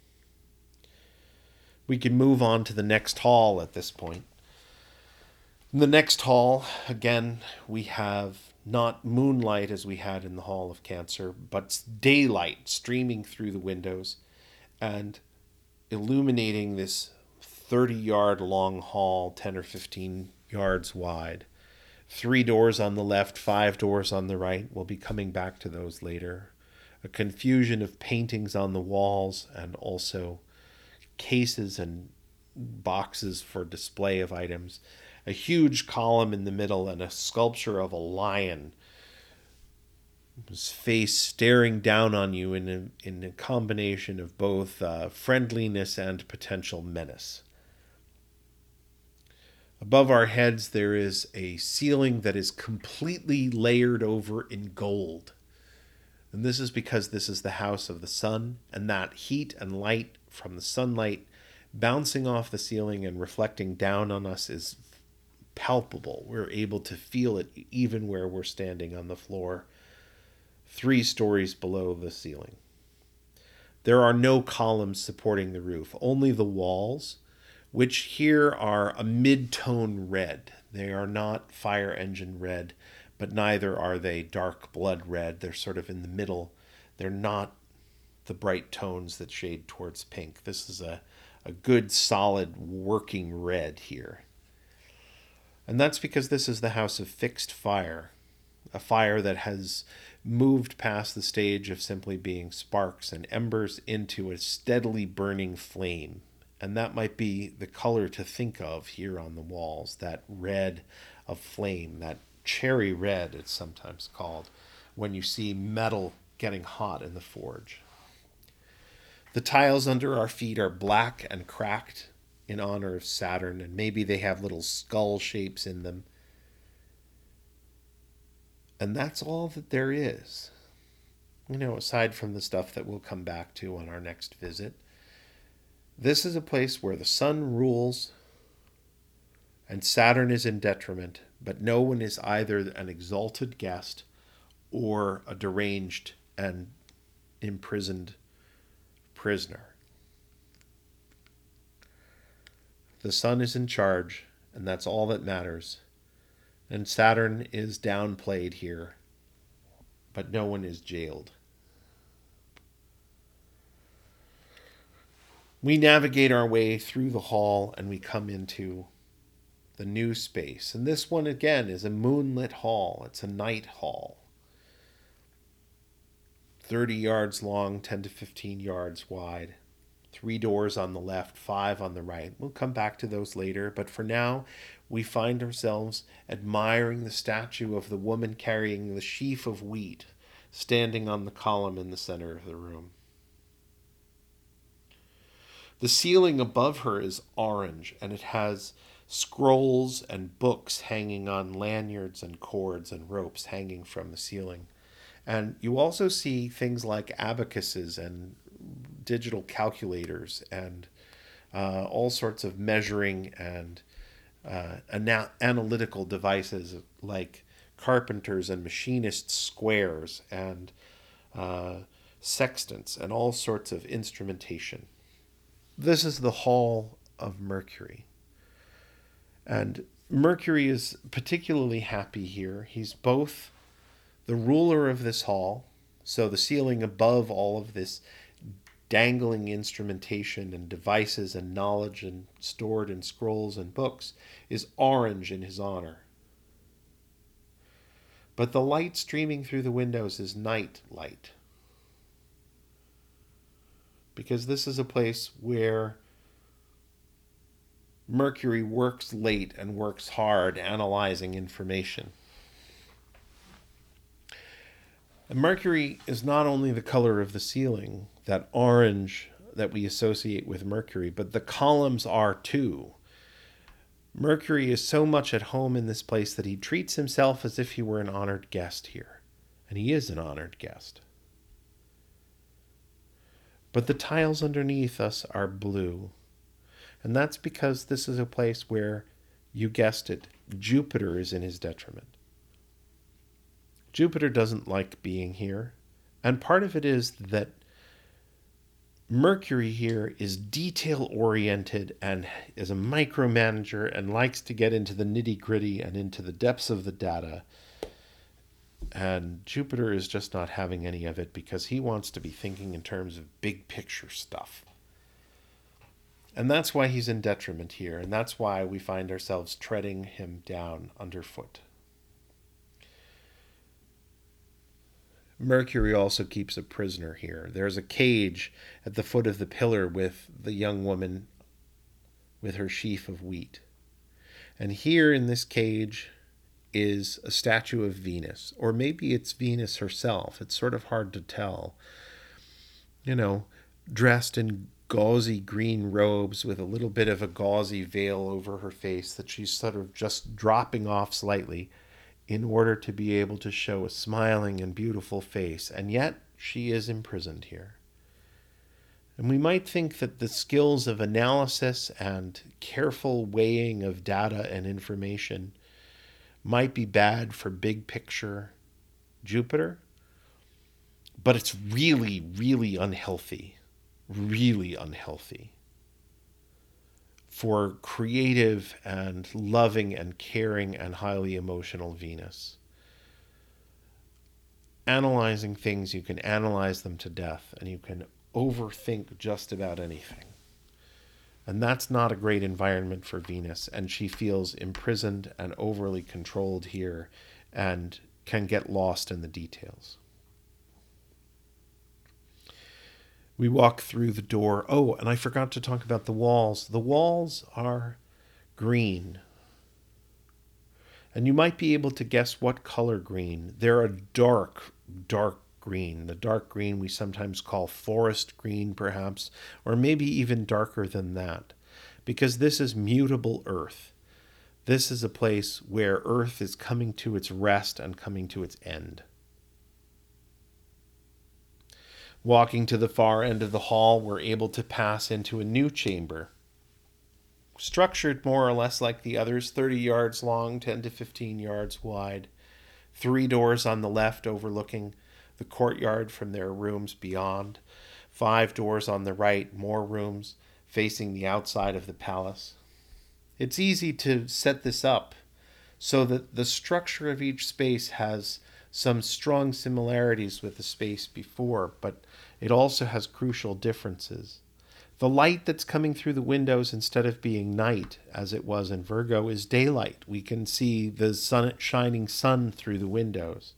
We can move on to the next hall at this point. In the next hall, again, we have not moonlight as we had in the Hall of Cancer, but daylight streaming through the windows and illuminating this thirty-yard long hall, ten or fifteen yards wide. Three doors on the left, five doors on the right. We'll be coming back to those later. A confusion of paintings on the walls and also cases and boxes for display of items. A huge column in the middle and a sculpture of a lion, his face staring down on you in a, in a combination of both uh, friendliness and potential menace. Above our heads there is a ceiling that is completely layered over in gold. And this is because this is the house of the sun, and that heat and light from the sunlight bouncing off the ceiling and reflecting down on us is palpable. We're able to feel it even where we're standing on the floor, three stories below the ceiling. There are no columns supporting the roof, only the walls, which here are a mid-tone red. They are not fire engine red, but neither are they dark blood red. They're sort of in the middle. They're not the bright tones that shade towards pink. This is a, a good, solid, working red here. And that's because this is the house of fixed fire. a fire that has moved past the stage of simply being sparks and embers into a steadily burning flame. And that might be the color to think of here on the walls, that red of flame, that cherry red, it's sometimes called, when you see metal getting hot in the forge. The tiles under our feet are black and cracked in honor of Saturn, and maybe they have little skull shapes in them. And that's all that there is. You know, aside from the stuff that we'll come back to on our next visit. This is a place where the sun rules and Saturn is in detriment, but no one is either an exalted guest or a deranged and imprisoned prisoner. The sun is in charge, and that's all that matters. And Saturn is downplayed here, but no one is jailed. We navigate our way through the hall and we come into the new space. And this one, again, is a moonlit hall. It's a night hall. thirty yards long, ten to fifteen yards wide. Three doors on the left, five on the right. We'll come back to those later, but for now, we find ourselves admiring the statue of the woman carrying the sheaf of wheat, standing on the column in the center of the room. The ceiling above her is orange, and it has scrolls and books hanging on lanyards and cords and ropes hanging from the ceiling. And you also see things like abacuses and digital calculators and uh, all sorts of measuring and uh, ana- analytical devices like carpenters and machinists' squares and uh, sextants and all sorts of instrumentation. This is the Hall of Mercury. And Mercury is particularly happy here. He's both the ruler of this hall, so the ceiling above all of this dangling instrumentation and devices and knowledge and stored in scrolls and books is orange in his honor. But the light streaming through the windows is night light. Because this is a place where Mercury works late and works hard analyzing information. And Mercury is not only the color of the ceiling, that orange that we associate with Mercury, but the columns are too. Mercury is so much at home in this place that he treats himself as if he were an honored guest here. And he is an honored guest. But the tiles underneath us are blue. And that's because this is a place where, you guessed it, Jupiter is in his detriment. Jupiter doesn't like being here. And part of it is that Mercury here is detail-oriented and is a micromanager and likes to get into the nitty-gritty and into the depths of the data. And Jupiter is just not having any of it because he wants to be thinking in terms of big picture stuff. And that's why he's in detriment here, and that's why we find ourselves treading him down underfoot. Mercury also keeps a prisoner here. There's a cage at the foot of the pillar with the young woman with her sheaf of wheat. And here in this cage is a statue of Venus, or maybe it's Venus herself. It's sort of hard to tell. You know, dressed in gauzy green robes with a little bit of a gauzy veil over her face that she's sort of just dropping off slightly in order to be able to show a smiling and beautiful face. And yet she is imprisoned here. And we might think that the skills of analysis and careful weighing of data and information might be bad for big picture Jupiter, but it's really, really unhealthy, really unhealthy for creative and loving and caring and highly emotional Venus. Analyzing things, you can analyze them to death, and you can overthink just about anything. And that's not a great environment for Venus, and she feels imprisoned and overly controlled here and can get lost in the details. We walk through the door. Oh, and I forgot to talk about the walls. The walls are green. And you might be able to guess what color green. They're a dark, dark green. The dark green we sometimes call forest green, perhaps, or maybe even darker than that, because this is mutable earth. This is a place where earth is coming to its rest and coming to its end. Walking to the far end of the hall, we're able to pass into a new chamber, structured more or less like the others, thirty yards long, ten to fifteen yards wide. Three doors on the left overlooking the courtyard from their rooms beyond. Five doors on the right, more rooms facing the outside of the palace. It's easy to set this up so that the structure of each space has some strong similarities with the space before, but it also has crucial differences. The light that's coming through the windows, instead of being night, as it was in Virgo, is daylight. We can see the sun, shining sun through the windows.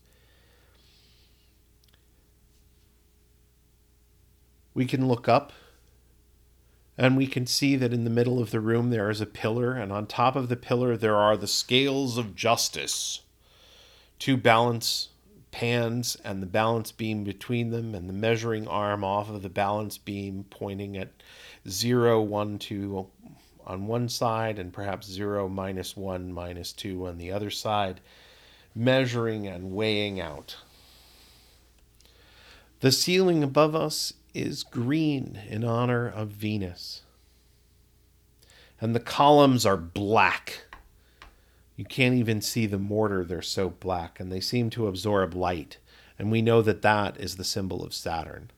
We can look up, and we can see that in the middle of the room there is a pillar, and on top of the pillar there are the scales of justice. Two balance pans and the balance beam between them, and the measuring arm off of the balance beam pointing at zero, one, two on one side, and perhaps zero, minus one, minus two on the other side, measuring and weighing out. The ceiling above us is green in honor of Venus. And the columns are black. You can't even see the mortar, they're so black, and they seem to absorb light. And we know that that is the symbol of Saturn.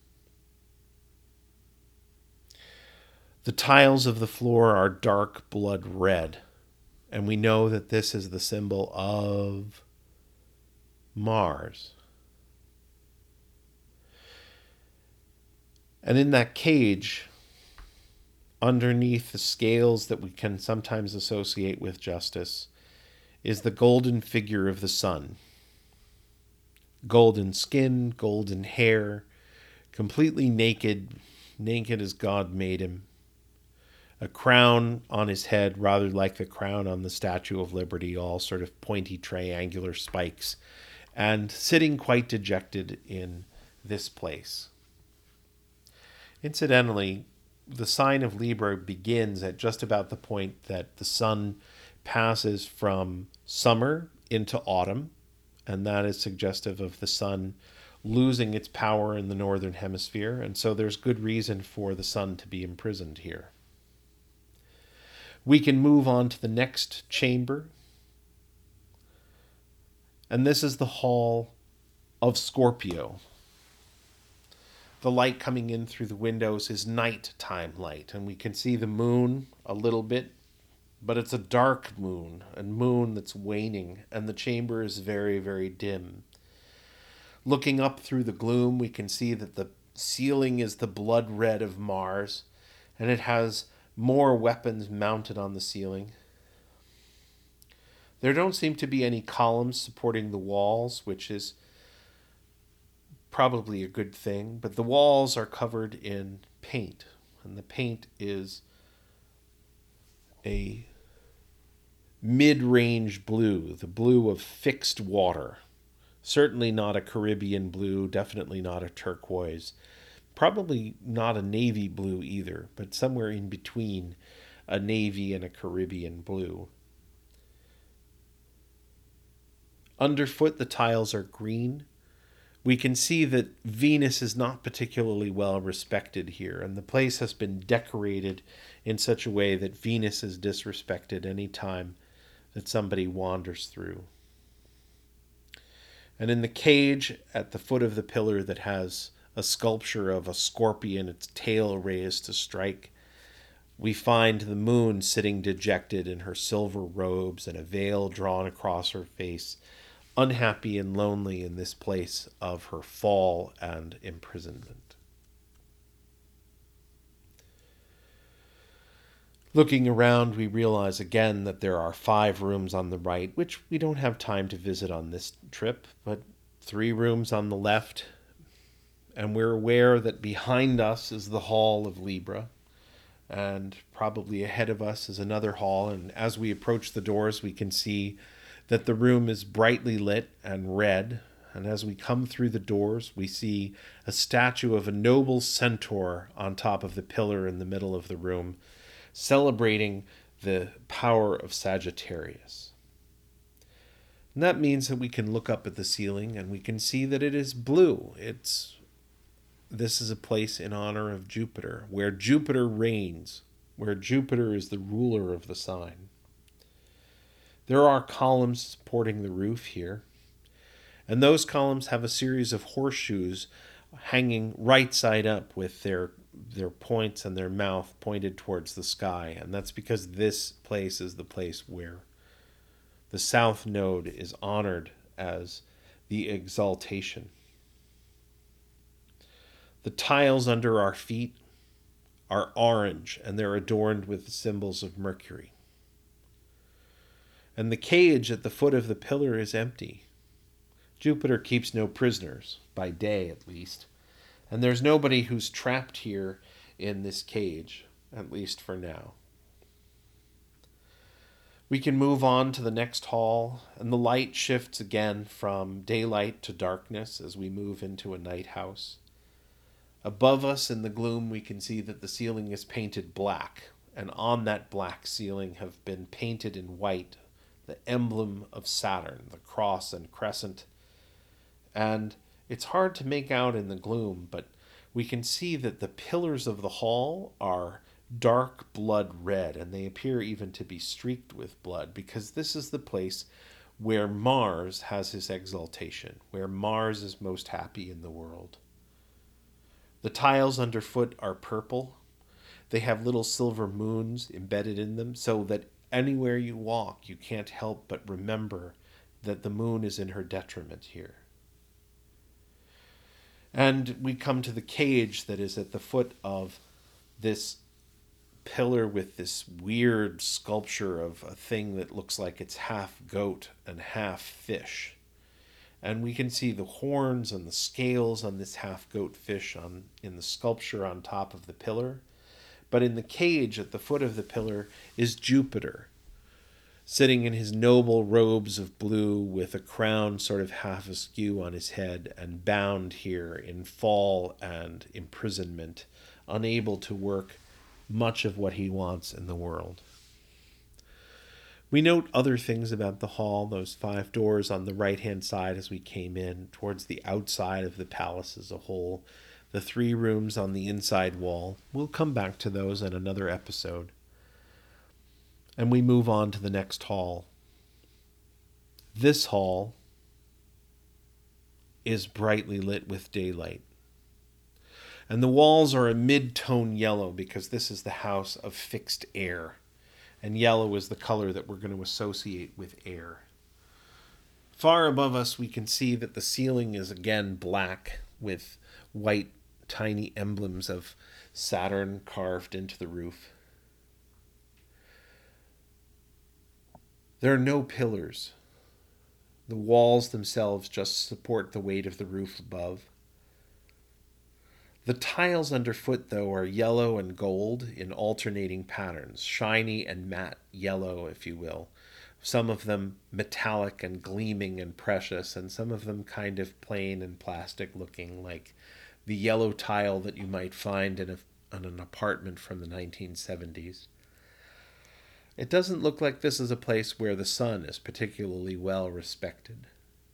The tiles of the floor are dark blood red, and we know that this is the symbol of Mars. And in that cage, underneath the scales that we can sometimes associate with justice, is the golden figure of the sun. Golden skin, golden hair, completely naked, naked as God made him. A crown on his head, rather like the crown on the Statue of Liberty, all sort of pointy triangular spikes, and sitting quite dejected in this place. Incidentally, the sign of Libra begins at just about the point that the sun passes from summer into autumn, and that is suggestive of the sun losing its power in the northern hemisphere, and so there's good reason for the sun to be imprisoned here. We can move on to the next chamber, and this is the Hall of Scorpio. The light coming in through the windows is nighttime light, and we can see the moon a little bit, but it's a dark moon, a moon that's waning, and the chamber is very, very dim. Looking up through the gloom, we can see that the ceiling is the blood red of Mars, and it has more weapons mounted on the ceiling. There don't seem to be any columns supporting the walls, which is probably a good thing, but the walls are covered in paint, and the paint is a mid-range blue, the blue of fixed water. Certainly not a Caribbean blue, definitely not a turquoise, probably not a navy blue either, but somewhere in between a navy and a Caribbean blue. Underfoot, the tiles are green. We can see that Venus is not particularly well respected here, and the place has been decorated in such a way that Venus is disrespected any time that somebody wanders through. And in the cage at the foot of the pillar that has a sculpture of a scorpion, its tail raised to strike, we find the moon sitting dejected in her silver robes and a veil drawn across her face, unhappy and lonely in this place of her fall and imprisonment. Looking around, we realize again that there are five rooms on the right, which we don't have time to visit on this trip, but three rooms on the left. And we're aware that behind us is the Hall of Libra, and probably ahead of us is another hall. And as we approach the doors, we can see that the room is brightly lit and red. And as we come through the doors, we see a statue of a noble centaur on top of the pillar in the middle of the room, celebrating the power of Sagittarius. And that means that we can look up at the ceiling and we can see that it is blue. It's this is a place in honor of Jupiter, where Jupiter reigns, where Jupiter is the ruler of the sign. There are columns supporting the roof here, and those columns have a series of horseshoes hanging right side up with their their points and their mouth pointed towards the sky. And that's because this place is the place where the south node is honored as the exaltation. The tiles under our feet are orange, and they're adorned with the symbols of Mercury. And the cage at the foot of the pillar is empty. Jupiter keeps no prisoners, by day at least. And there's nobody who's trapped here in this cage, at least for now. We can move on to the next hall, and the light shifts again from daylight to darkness as we move into a night house. Above us in the gloom, we can see that the ceiling is painted black, and on that black ceiling have been painted in white the emblem of Saturn, the cross and crescent. And it's hard to make out in the gloom, but we can see that the pillars of the hall are dark blood red, and they appear even to be streaked with blood, because this is the place where Mars has his exaltation, where Mars is most happy in the world. The tiles underfoot are purple. They have little silver moons embedded in them, so that anywhere you walk, you can't help but remember that the moon is in her detriment here. And we come to the cage that is at the foot of this pillar with this weird sculpture of a thing that looks like it's half goat and half fish. And we can see the horns and the scales on this half goat fish on in the sculpture on top of the pillar. But in the cage at the foot of the pillar is Jupiter, sitting in his noble robes of blue with a crown sort of half askew on his head and bound here in fall and imprisonment, unable to work much of what he wants in the world. We note other things about the hall, those five doors on the right-hand side as we came in, towards the outside of the palace as a whole, the three rooms on the inside wall. We'll come back to those in another episode. And we move on to the next hall. This hall is brightly lit with daylight. And the walls are a mid-tone yellow because this is the house of fixed air. And yellow is the color that we're going to associate with air. Far above us, we can see that the ceiling is again black with white tiny emblems of Saturn carved into the roof. There are no pillars. The walls themselves just support the weight of the roof above. The tiles underfoot, though, are yellow and gold in alternating patterns, shiny and matte yellow, if you will. Some of them metallic and gleaming and precious, and some of them kind of plain and plastic looking, like the yellow tile that you might find in, a, in an apartment from the nineteen seventies. It doesn't look like this is a place where the sun is particularly well respected.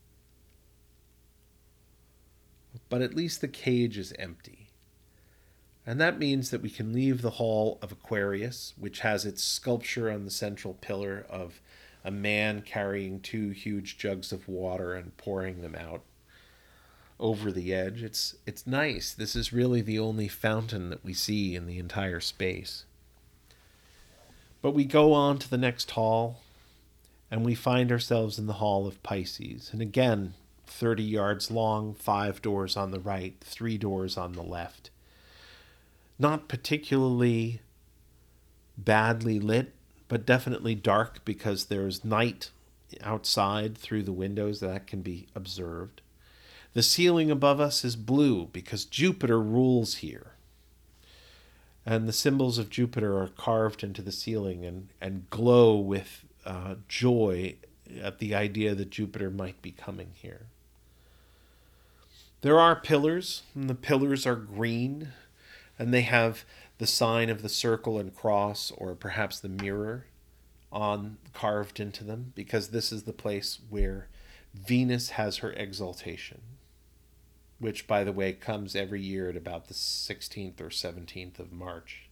But at least the cage is empty. And that means that we can leave the Hall of Aquarius, which has its sculpture on the central pillar of a man carrying two huge jugs of water and pouring them out over the edge. It's it's nice. This is really the only fountain that we see in the entire space. But we go on to the next hall, and we find ourselves in the Hall of Pisces. And again, thirty yards long, five doors on the right, three doors on the left. Not particularly badly lit, but definitely dark because there's night outside through the windows that can be observed. The ceiling above us is blue because Jupiter rules here. And the symbols of Jupiter are carved into the ceiling and, and glow with uh, joy at the idea that Jupiter might be coming here. There are pillars, and the pillars are green, and they have the sign of the circle and cross, or perhaps the mirror, on carved into them, because this is the place where Venus has her exaltation, which, by the way, comes every year at about the sixteenth or seventeenth of March,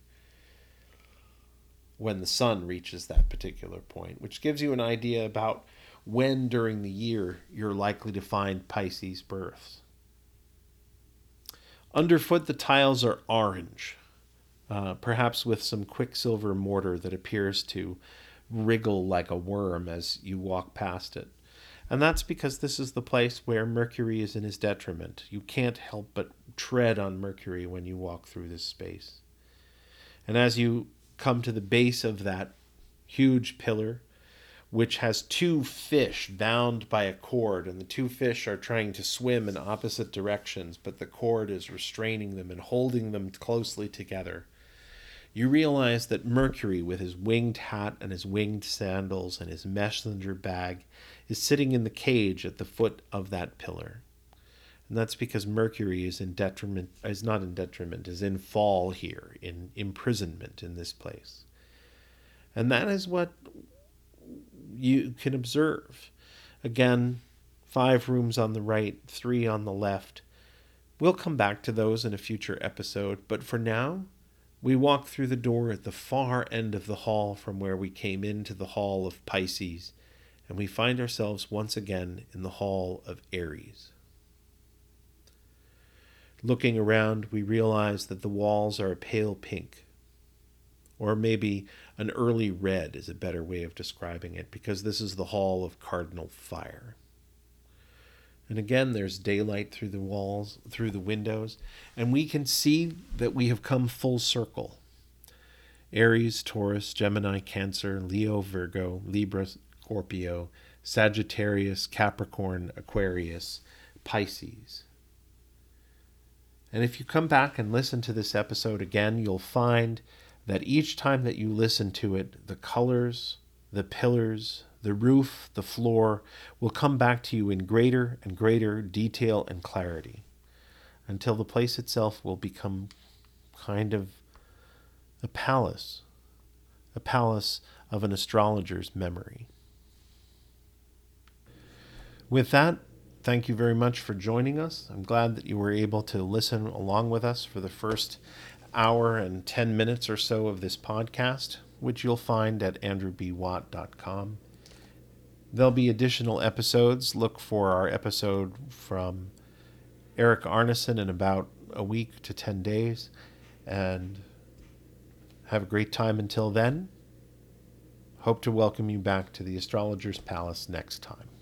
when the sun reaches that particular point, which gives you an idea about when during the year you're likely to find Pisces births. Underfoot, the tiles are orange, uh, perhaps with some quicksilver mortar that appears to wriggle like a worm as you walk past it. And that's because this is the place where Mercury is in his detriment. You can't help but tread on Mercury when you walk through this space. And as you come to the base of that huge pillar, which has two fish bound by a cord, and the two fish are trying to swim in opposite directions, but the cord is restraining them and holding them closely together, you realize that Mercury, with his winged hat and his winged sandals and his messenger bag, is sitting in the cage at the foot of that pillar. And that's because Mercury is in detriment, is not in detriment, is in fall here, in imprisonment in this place. And that is what you can observe. Again, five rooms on the right, three on the left. We'll come back to those in a future episode, but for now, we walk through the door at the far end of the hall from where we came into the Hall of Pisces, and we find ourselves once again in the Hall of Aries. Looking around, we realize that the walls are a pale pink, or maybe an early red is a better way of describing it, because this is the Hall of Cardinal Fire. And again, there's daylight through the walls, through the windows, and we can see that we have come full circle. Aries, Taurus, Gemini, Cancer, Leo, Virgo, Libra, Scorpio, Sagittarius, Capricorn, Aquarius, Pisces. And if you come back and listen to this episode again, you'll find that each time that you listen to it, the colors, the pillars, the roof, the floor will come back to you in greater and greater detail and clarity, until the place itself will become kind of a palace, a palace of an astrologer's memory. With that, thank you very much for joining us. I'm glad that you were able to listen along with us for the first hour and ten minutes or so of this podcast, which you'll find at andrew b watt dot com. There'll be additional episodes. Look for our episode from Eric Arneson in about a week to ten days. And have a great time until then. Hope to welcome you back to the Astrologer's Palace next time.